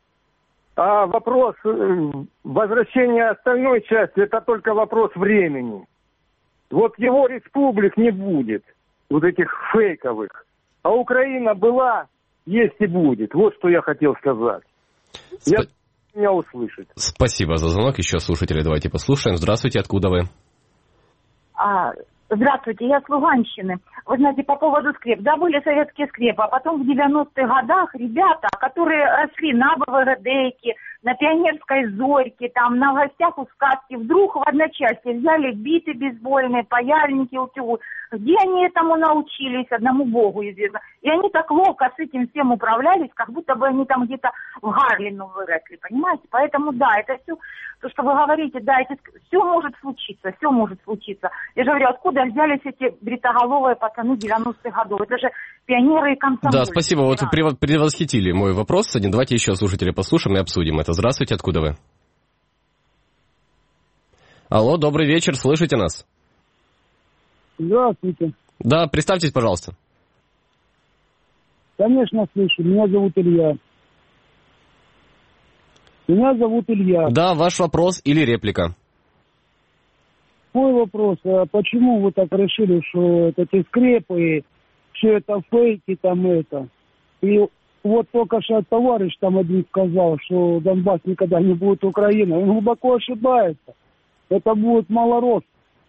А вопрос возвращения остальной части – это только вопрос времени. Вот его республик не будет, вот этих фейковых. А Украина была, есть и будет. Вот что я хотел сказать. Я меня услышать. Спасибо за звонок. Еще слушатели давайте послушаем. Здравствуйте, откуда вы? Здравствуйте, я с Луганщины. Вы знаете, по поводу скреп. Да, были советские скрепы, а потом в 90-х годах ребята, которые росли на БВГДейке, на Пионерской Зорьке, там, на гостях у сказки, вдруг в одночасье взяли биты бейсбольные, паяльники, утюгы. Где они этому научились, одному Богу известно. И они так ловко с этим всем управлялись, как будто бы они там где-то в Гарлину выросли, понимаете? Поэтому, да, это все, то, что вы говорите, да, это все может случиться, все может случиться. Я же говорю, откуда взялись эти бритоголовые пацаны 90-х годов? Это же пионеры и комсомольцы. Да, спасибо, вот вы предвосхитили мой вопрос. Давайте еще слушателей послушаем и обсудим это. Здравствуйте, откуда вы? Алло, добрый вечер, слышите нас? Здравствуйте. Да, представьтесь, пожалуйста. Конечно, слышу. Меня зовут Илья. Да, ваш вопрос или реплика? Мой вопрос. А почему вы так решили, что эти скрепы, все это фейки, там это? И вот только что товарищ там один сказал, что Донбасс никогда не будет Украиной. Он глубоко ошибается. Это будет малорос.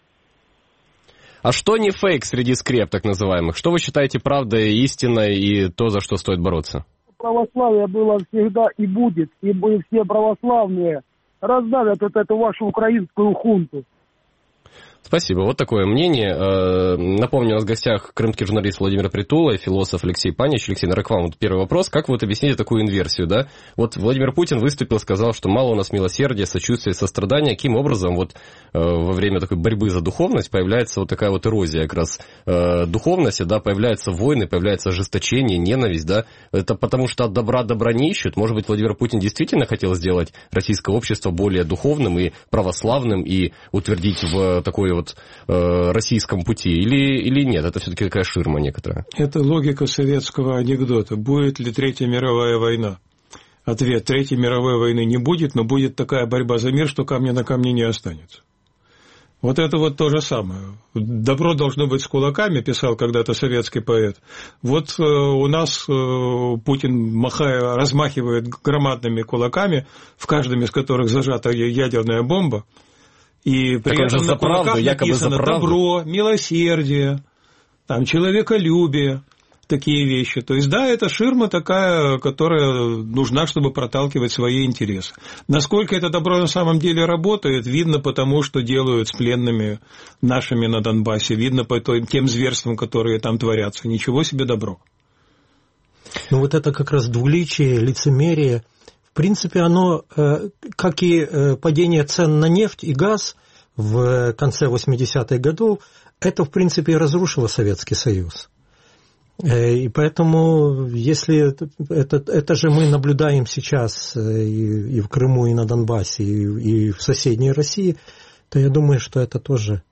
А что не фейк среди скреп, так называемых? Что вы считаете правдой, истиной и то, за что стоит бороться? Православие было всегда и будет, и все православные раздавят вот эту вашу украинскую хунту. Спасибо. Вот такое мнение. Напомню, у нас в гостях крымский журналист Владимир Притула и философ Алексей Панич. Алексей, наверное, к вам вот первый вопрос. Как вы вот объясните такую инверсию, да? Вот Владимир Путин выступил, сказал, что мало у нас милосердия, сочувствия, сострадания. Каким образом вот во время такой борьбы за духовность появляется вот такая вот эрозия как раз духовности, да? Появляются войны, появляется ожесточение, ненависть, да? Это потому что от добра не ищут? Может быть, Владимир Путин действительно хотел сделать российское общество более духовным и православным и утвердить в такой вот российском пути или нет? Это все-таки такая ширма некоторая. Это логика советского анекдота. Будет ли Третья мировая война? Ответ: Третьей мировой войны не будет, но будет такая борьба за мир, что камня на камне не останется. Вот это вот то же самое. Добро должно быть с кулаками, писал когда-то советский поэт. Вот у нас Путин, размахивает громадными кулаками, в каждом из которых зажата ядерная бомба. И при этом на кулаках написано добро, милосердие, там, человеколюбие. такие вещи. То есть, да, это ширма такая, которая нужна, чтобы проталкивать свои интересы. Насколько это добро на самом деле работает, видно по тому, что делают с пленными нашими на Донбассе, видно по тем зверствам, которые там творятся. Ничего себе добро. Ну, вот это как раз двуличие, лицемерие. В принципе, оно, как и падение цен на нефть и газ в конце 80-х годов, это, в принципе, и разрушило Советский Союз. И поэтому, если это же мы наблюдаем сейчас и в Крыму, и на Донбассе, и в соседней России, то я думаю, что это тоже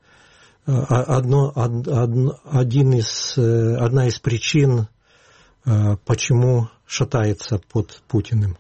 одна из причин, почему шатается под Путиным.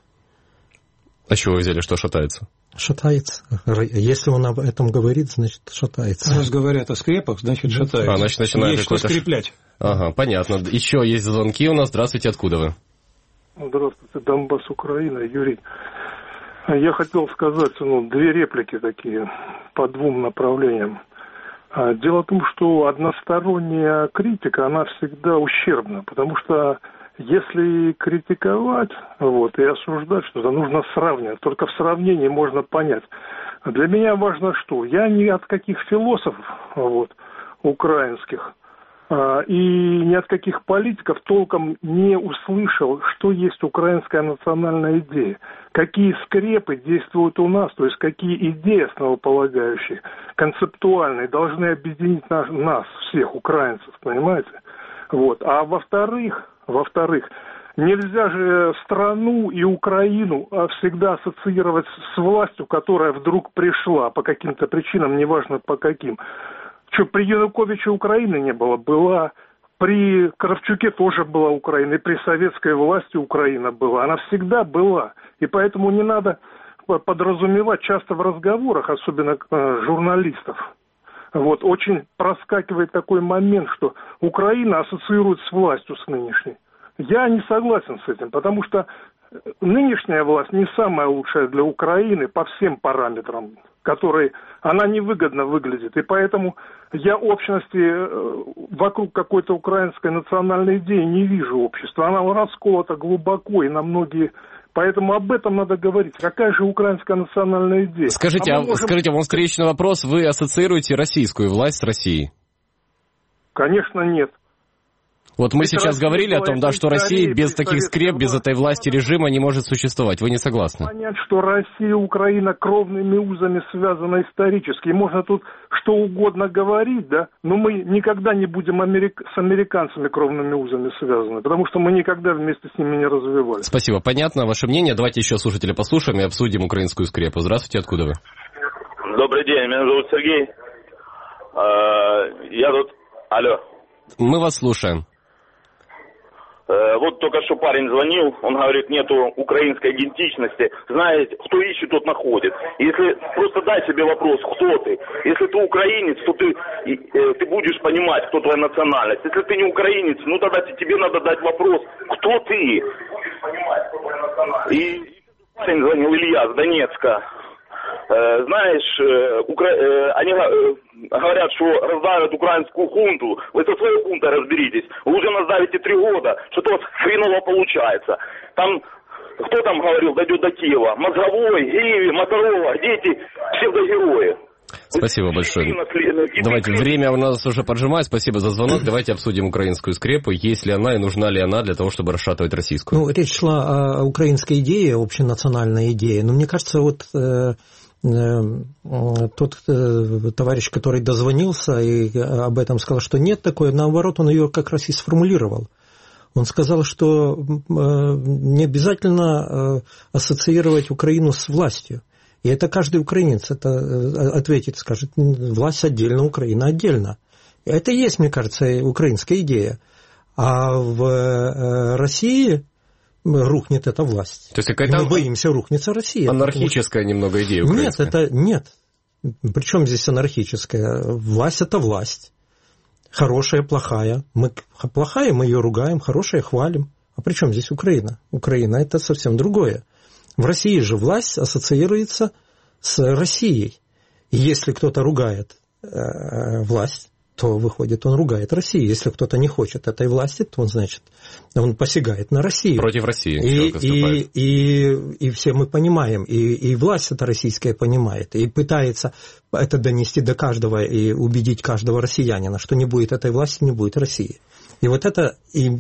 А чего вы взяли, что шатается? Шатается. Если он об этом говорит, значит, шатается. Раз говорят о скрепах, значит, шатается. Значит, начинает есть что скреплять. Ага, понятно. Еще есть звонки у нас. Здравствуйте, откуда вы? Здравствуйте, Донбасс, Украина, Юрий. Я хотел сказать, две реплики такие по двум направлениям. Дело в том, что односторонняя критика, она всегда ущербна, потому что если критиковать и осуждать что-то, нужно сравнивать. Только в сравнении можно понять. Для меня важно что? Я ни от каких философов украинских и ни от каких политиков толком не услышал, что есть украинская национальная идея. Какие скрепы действуют у нас, то есть какие идеи основополагающие, концептуальные, должны объединить нас всех украинцев, понимаете? А во-вторых, нельзя же страну и Украину всегда ассоциировать с властью, которая вдруг пришла по каким-то причинам, неважно по каким. Что, при Януковиче Украины не было? Была. При Кравчуке тоже была Украина. И при советской власти Украина была. Она всегда была. И поэтому не надо подразумевать часто в разговорах, особенно журналистов. Очень проскакивает такой момент, что Украина ассоциирует с властью, с нынешней. Я не согласен с этим, потому что нынешняя власть не самая лучшая для Украины по всем параметрам, которые она невыгодно выглядит. И поэтому я общности вокруг какой-то украинской национальной идеи не вижу общества. Она расколота глубоко и на многие... Поэтому об этом надо говорить. Какая же украинская национальная идея? Скажите, вам встречный вопрос. Вы ассоциируете российскую власть с Россией? Конечно, нет. Мы сейчас говорили о том, что Россия без таких скреп, без этой власти режима не может существовать. Вы не согласны? Понять, что Россия и Украина кровными узами связаны исторически. И можно тут что угодно говорить, но мы никогда не будем с американцами кровными узами связаны, потому что мы никогда вместе с ними не развивались. Спасибо. Понятно ваше мнение. Давайте еще слушателя послушаем и обсудим украинскую скрепу. Здравствуйте, откуда вы? Добрый день, меня зовут Сергей. Я тут... Алло. Мы вас слушаем. Только что парень звонил, он говорит, нету украинской идентичности. Знаете, кто ищет, тот находит. Если просто дай себе вопрос, кто ты. Если ты украинец, то ты будешь понимать, кто твоя национальность. Если ты не украинец, тогда тебе надо дать вопрос, кто ты. И парень звонил, Илья, с Донецка. Знаешь, они говорят, что раздавят украинскую хунту. Вы со своей хунтой разберитесь. Вы уже нас давите 3 года, что-то у вас хреново получается. Кто там говорил, дойдет до Киева? Мозговой, Гиви, Моторова, дети, псевдогерои. Спасибо большое. Давайте, время у нас уже поджимает. Спасибо за звонок. Давайте обсудим украинскую скрепу. Есть ли она и нужна ли она для того, чтобы расшатывать российскую? Речь шла о украинской идее, общенациональной идее. Но мне кажется, тот товарищ, который дозвонился и об этом сказал, что нет такой, наоборот, он ее как раз и сформулировал. Он сказал, что не обязательно ассоциировать Украину с властью. И это каждый украинец ответит, скажет, власть отдельно, Украина отдельно. Это и есть, мне кажется, украинская идея. А в России рухнет эта власть. То есть какая-то... Мы боимся, рухнется Россия. Анархическая немного идея украинская. Нет. Причем здесь анархическая? Власть – это власть. Хорошая, плохая. Плохая, мы ее ругаем, хорошая, хвалим. А при чем здесь Украина? Украина – это совсем другое. В России же власть ассоциируется с Россией. И если кто-то ругает власть, то, выходит, он ругает Россию. Если кто-то не хочет этой власти, то он, значит, он посягает на Россию. Против России. И все мы понимаем, и власть это российская понимает, и пытается это донести до каждого и убедить каждого россиянина, что не будет этой власти, не будет России. И вот это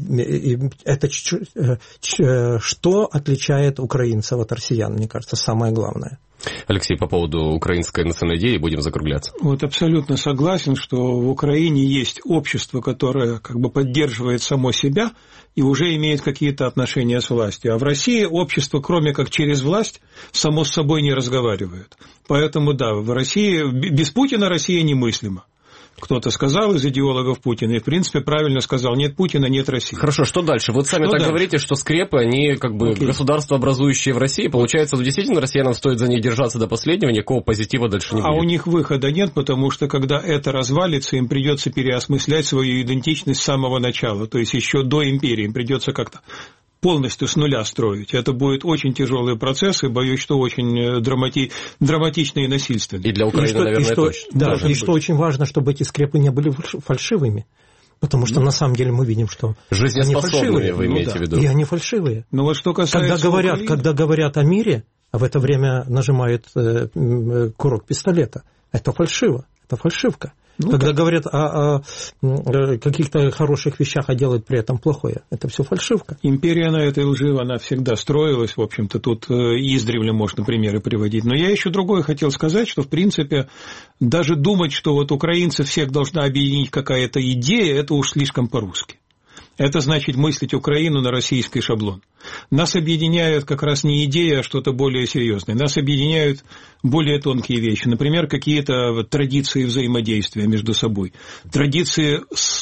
что отличает украинцев от россиян, мне кажется, самое главное. Алексей, по поводу украинской национальной идеи будем закругляться. Вот абсолютно согласен, что в Украине есть общество, которое как бы поддерживает само себя и уже имеет какие-то отношения с властью. А в России общество, кроме как через власть, само с собой не разговаривает. Поэтому, да, в России, без Путина Россия немыслима. Кто-то сказал из идеологов Путина, и, в принципе, правильно сказал, нет Путина, нет России. Хорошо, что дальше? Вот сами так говорите, что скрепы, они как бы государства, образующие в России. Получается, действительно, россиянам стоит за них держаться до последнего, никакого позитива дальше не будет. А у них выхода нет, потому что, когда это развалится, им придется переосмыслять свою идентичность с самого начала. То есть, еще до империи им придется как-то полностью с нуля строить. Это будет очень тяжелый процесс, и боюсь, что очень драматичный и насильственный. И для Украины, наверное, точно. Да, и что очень важно, чтобы эти скрепы не были фальшивыми. Потому что на самом деле мы видим, что они фальшивые. Вы имеете в виду. И они фальшивые. Но вот что касается когда говорят о мире, а в это время нажимают курок пистолета, это фальшиво, это фальшивка. Когда говорят о каких-то хороших вещах, а делают при этом плохое, это все фальшивка. Империя на этой лжи, она всегда строилась, в общем-то, тут издревле можно примеры приводить. Но я еще другое хотел сказать, что, в принципе, даже думать, что вот украинцев всех должна объединить какая-то идея, это уж слишком по-русски. Это значит мыслить Украину на российский шаблон. Нас объединяют как раз не идеи, а что-то более серьезное. Нас объединяют более тонкие вещи. Например, какие-то традиции взаимодействия между собой. Традиции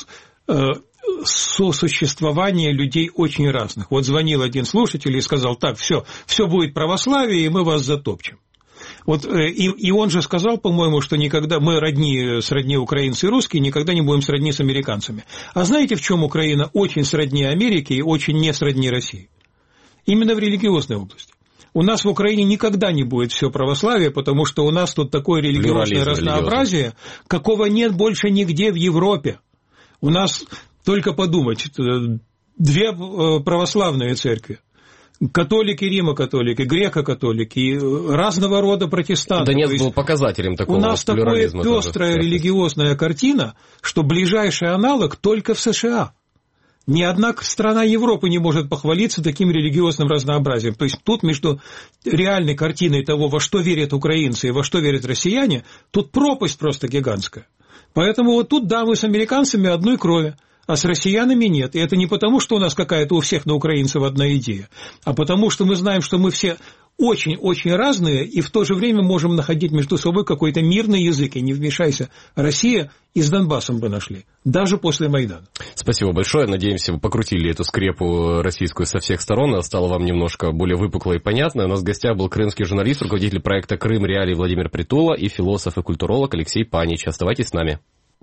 сосуществования людей очень разных. Вот звонил один слушатель и сказал, так, все будет православие, и мы вас затопчем. Вот, и он же сказал, по-моему, что никогда мы сродни украинцы и русские, никогда не будем сродни с американцами. А знаете, в чем Украина очень сродни Америке и очень не сродни России? Именно в религиозной области. У нас в Украине никогда не будет все православие, потому что у нас тут такое религиозное разнообразие, какого нет больше нигде в Европе. У нас, только подумать, 2 православные церкви. Католики, римокатолики, греко-католики и разного рода протестанты. Донецк был показателем такого плюрализма. У нас такая пестрая религиозная картина, что ближайший аналог только в США. Ни одна страна Европы не может похвалиться таким религиозным разнообразием. То есть тут между реальной картиной того, во что верят украинцы и во что верят россияне, тут пропасть просто гигантская. Поэтому вот тут, да, мы с американцами одной крови. А с россиянами нет. И это не потому, что у нас какая-то у всех на украинцев одна идея, а потому, что мы знаем, что мы все очень-очень разные, и в то же время можем находить между собой какой-то мирный язык. И не вмешайся, Россия и с Донбассом бы нашли, даже после Майдана. Спасибо большое. Надеемся, вы покрутили эту скрепу российскую со всех сторон, и стало вам немножко более выпукло и понятно. У нас в гостях был крымский журналист, руководитель проекта «Крым. Реалии» Владимир Притула и философ и культуролог Алексей Панич. Оставайтесь с нами.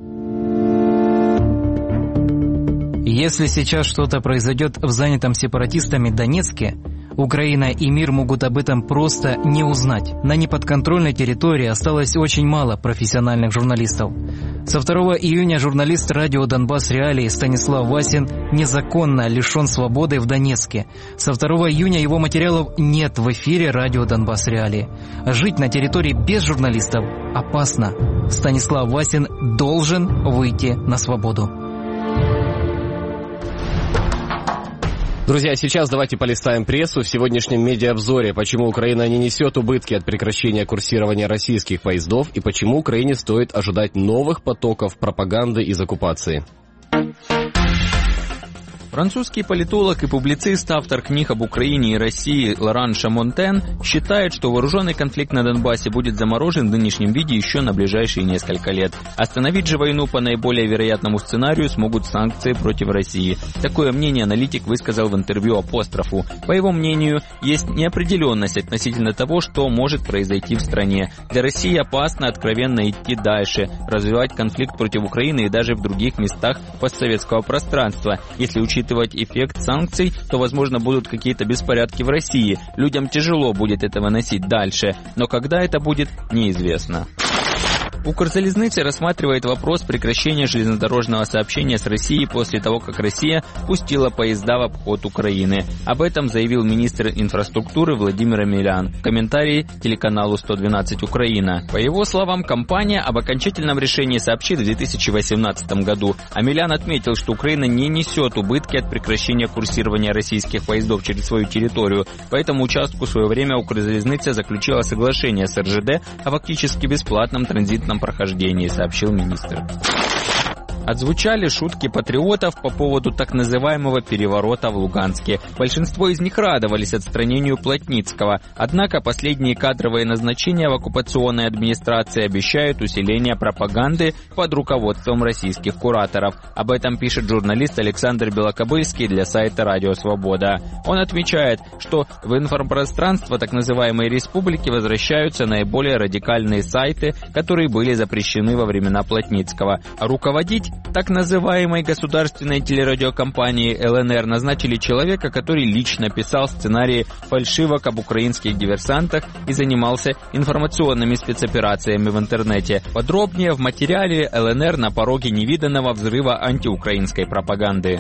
Если сейчас что-то произойдет в занятом сепаратистами Донецке, Украина и мир могут об этом просто не узнать. На неподконтрольной территории осталось очень мало профессиональных журналистов. Со 2 июня журналист радио «Донбасс Реалии» Станислав Васин незаконно лишен свободы в Донецке. Со 2 июня его материалов нет в эфире радио «Донбасс Реалии». Жить на территории без журналистов опасно. Станислав Васин должен выйти на свободу. Друзья, сейчас давайте полистаем прессу. В сегодняшнем медиаобзоре: почему Украина не несет убытки от прекращения курсирования российских поездов и почему Украине стоит ожидать новых потоков пропаганды из оккупации. Французский политолог и публицист, автор книг об Украине и России Лоран Шамонтен считает, что вооруженный конфликт на Донбассе будет заморожен в нынешнем виде еще на ближайшие несколько лет. Остановить же войну по наиболее вероятному сценарию смогут санкции против России. Такое мнение аналитик высказал в интервью Апострофу. По его мнению, есть неопределенность относительно того, что может произойти в стране. Для России опасно откровенно идти дальше, развивать конфликт против Украины и даже в других местах постсоветского пространства. Если учитывать эффект санкций, то, возможно, будут какие-то беспорядки в России. Людям тяжело будет это выносить дальше, но когда это будет, неизвестно. Укрзалезница рассматривает вопрос прекращения железнодорожного сообщения с Россией после того, как Россия пустила поезда в обход Украины. Об этом заявил министр инфраструктуры Владимир Омелян в комментарии телеканалу 112 Украина. По его словам, компания об окончательном решении сообщит в 2018 году. Омелян отметил, что Украина не несет убытки от прекращения курсирования российских поездов через свою территорию. По этому участку в свое время Укрзалезница заключила соглашение с РЖД о фактически бесплатном транзитном прохождении, сообщил министр. Отзвучали шутки патриотов по поводу так называемого переворота в Луганске. Большинство из них радовались отстранению Плотницкого. Однако последние кадровые назначения в оккупационной администрации обещают усиление пропаганды под руководством российских кураторов. Об этом пишет журналист Александр Белокобыльский для сайта «Радио Свобода». Он отмечает, что в информпространство так называемой республики возвращаются наиболее радикальные сайты, которые были запрещены во времена Плотницкого. А руководить так называемой государственной телерадиокомпании ЛНР назначили человека, который лично писал сценарии фальшивок об украинских диверсантах и занимался информационными спецоперациями в интернете. Подробнее в материале «ЛНР на пороге невиданного взрыва антиукраинской пропаганды».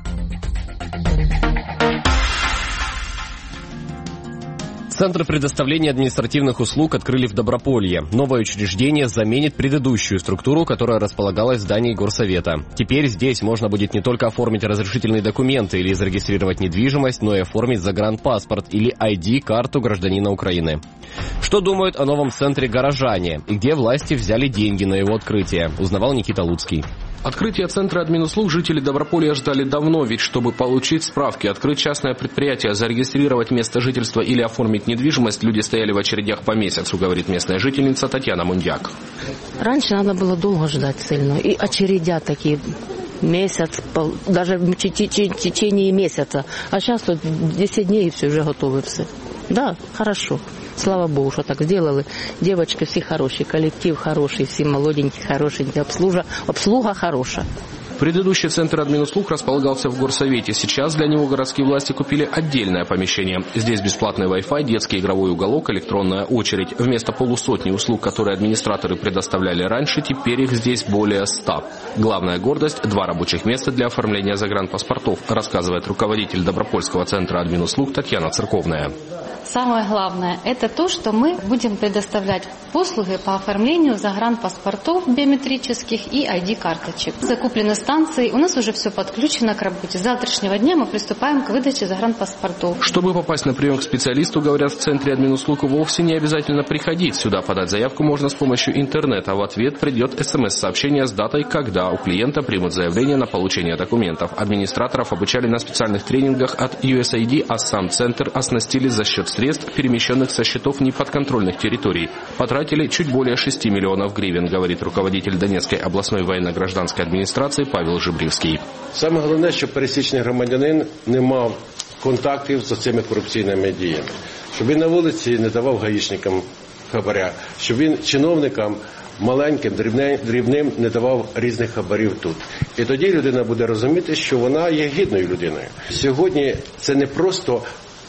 Центр предоставления административных услуг открыли в Доброполье. Новое учреждение заменит предыдущую структуру, которая располагалась в здании горсовета. Теперь здесь можно будет не только оформить разрешительные документы или зарегистрировать недвижимость, но и оформить загранпаспорт или ID-карту гражданина Украины. Что думают о новом центре горожане и где власти взяли деньги на его открытие, узнавал Никита Луцкий. Открытие центра админуслуг жители Доброполья ждали давно, ведь чтобы получить справки, открыть частное предприятие, зарегистрировать место жительства или оформить недвижимость, люди стояли в очередях по месяцу, говорит местная жительница Татьяна Мундяк. Раньше надо было долго ждать сильно, и очередя такие месяц, даже в течение месяца. А сейчас вот 10 дней и все, уже готовы все. Да, хорошо. Слава Богу, что так сделали. Девочки все хорошие, коллектив хороший, все молоденькие, хорошенькие, обслуга хорошая. Предыдущий центр админуслуг располагался в горсовете. Сейчас для него городские власти купили отдельное помещение. Здесь бесплатный Wi-Fi, детский игровой уголок, электронная очередь. Вместо полусотни услуг, которые администраторы предоставляли раньше, теперь их здесь более 100. Главная гордость – 2 рабочих места для оформления загранпаспортов, рассказывает руководитель Добропольского центра админуслуг Татьяна Церковная. Самое главное – это то, что мы будем предоставлять послуги по оформлению загранпаспортов биометрических и ID-карточек. Закуплены станции, у нас уже все подключено к работе. С завтрашнего дня мы приступаем к выдаче загранпаспортов. Чтобы попасть на прием к специалисту, говорят в центре админуслуг, вовсе не обязательно приходить сюда. Подать заявку можно с помощью интернета, а в ответ придет СМС-сообщение с датой, когда у клиента примут заявление на получение документов. Администраторов обучали на специальных тренингах от USAID, а сам центр оснастили за счет средств, перемещенных со счетов неподконтрольных территорий. Потратили чуть более 6 миллионов гривен, говорит руководитель Донецкой областной военно-гражданской администрации Павел Жибрівський. Саме головне, щоб пересічний громадянин не мав контактів з цими корупційними діями. Щоб він на вулиці не давав гаїшникам хабаря, щоб він чиновникам маленьким, дрібним не давав різних хабарів тут. І тоді людина буде розуміти, що вона є гідною людиною. Сьогодні це не просто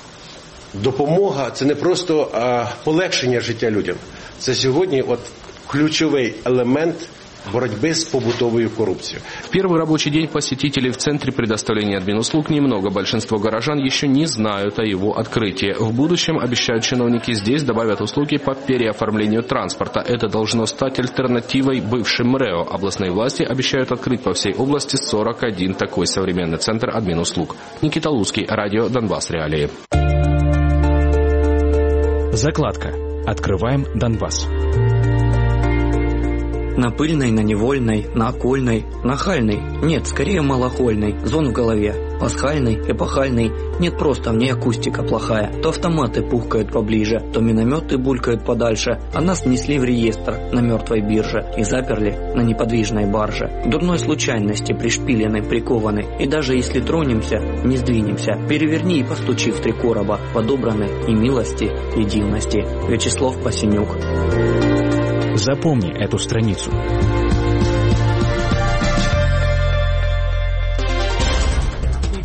допомога, це не просто полегшення життя людям. Це сьогодні ключовий елемент борьбы с побутовой коррупцией. В первый рабочий день посетителей в центре предоставления админуслуг немного. Большинство горожан еще не знают о его открытии. В будущем, обещают чиновники, здесь добавят услуги по переоформлению транспорта. Это должно стать альтернативой бывшим МРЭО. Областные власти обещают открыть по всей области 41 такой современный центр админуслуг. Никита Луцкий, радио «Донбасс. Реалии». Закладка. Открываем Донбасс. На пыльной, на невольной, на окольной, нахальной, нет, скорее малохольной, зон в голове, пасхальный, эпохальный, нет, просто в ней акустика плохая, то автоматы пухкают поближе, то минометы булькают подальше, а нас снесли в реестр на мертвой бирже и заперли на неподвижной барже. Дурной случайности пришпилены, прикованы, и даже если тронемся, не сдвинемся, переверни и постучи в 3 короба, подобраны и милости, и дивности. Вячеслав Пасенюк. Запомни эту страницу.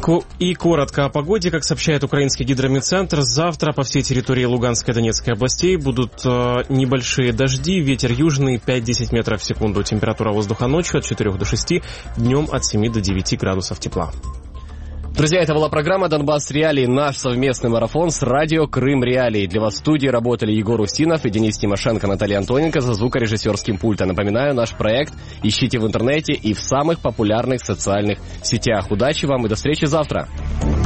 И коротко о погоде. Как сообщает украинский гидрометцентр, завтра по всей территории Луганской и Донецкой областей будут небольшие дожди, ветер южный 5-10 метров в секунду. Температура воздуха ночью от 4 до 6, днем от 7 до 9 градусов тепла. Друзья, это была программа «Донбасс Реалии», наш совместный марафон с радио «Крым Реалии». Для вас в студии работали Егор Усинов и Денис Тимошенко, Наталья Антоненко за звукорежиссерским пультом. Напоминаю, наш проект ищите в интернете и в самых популярных социальных сетях. Удачи вам и до встречи завтра.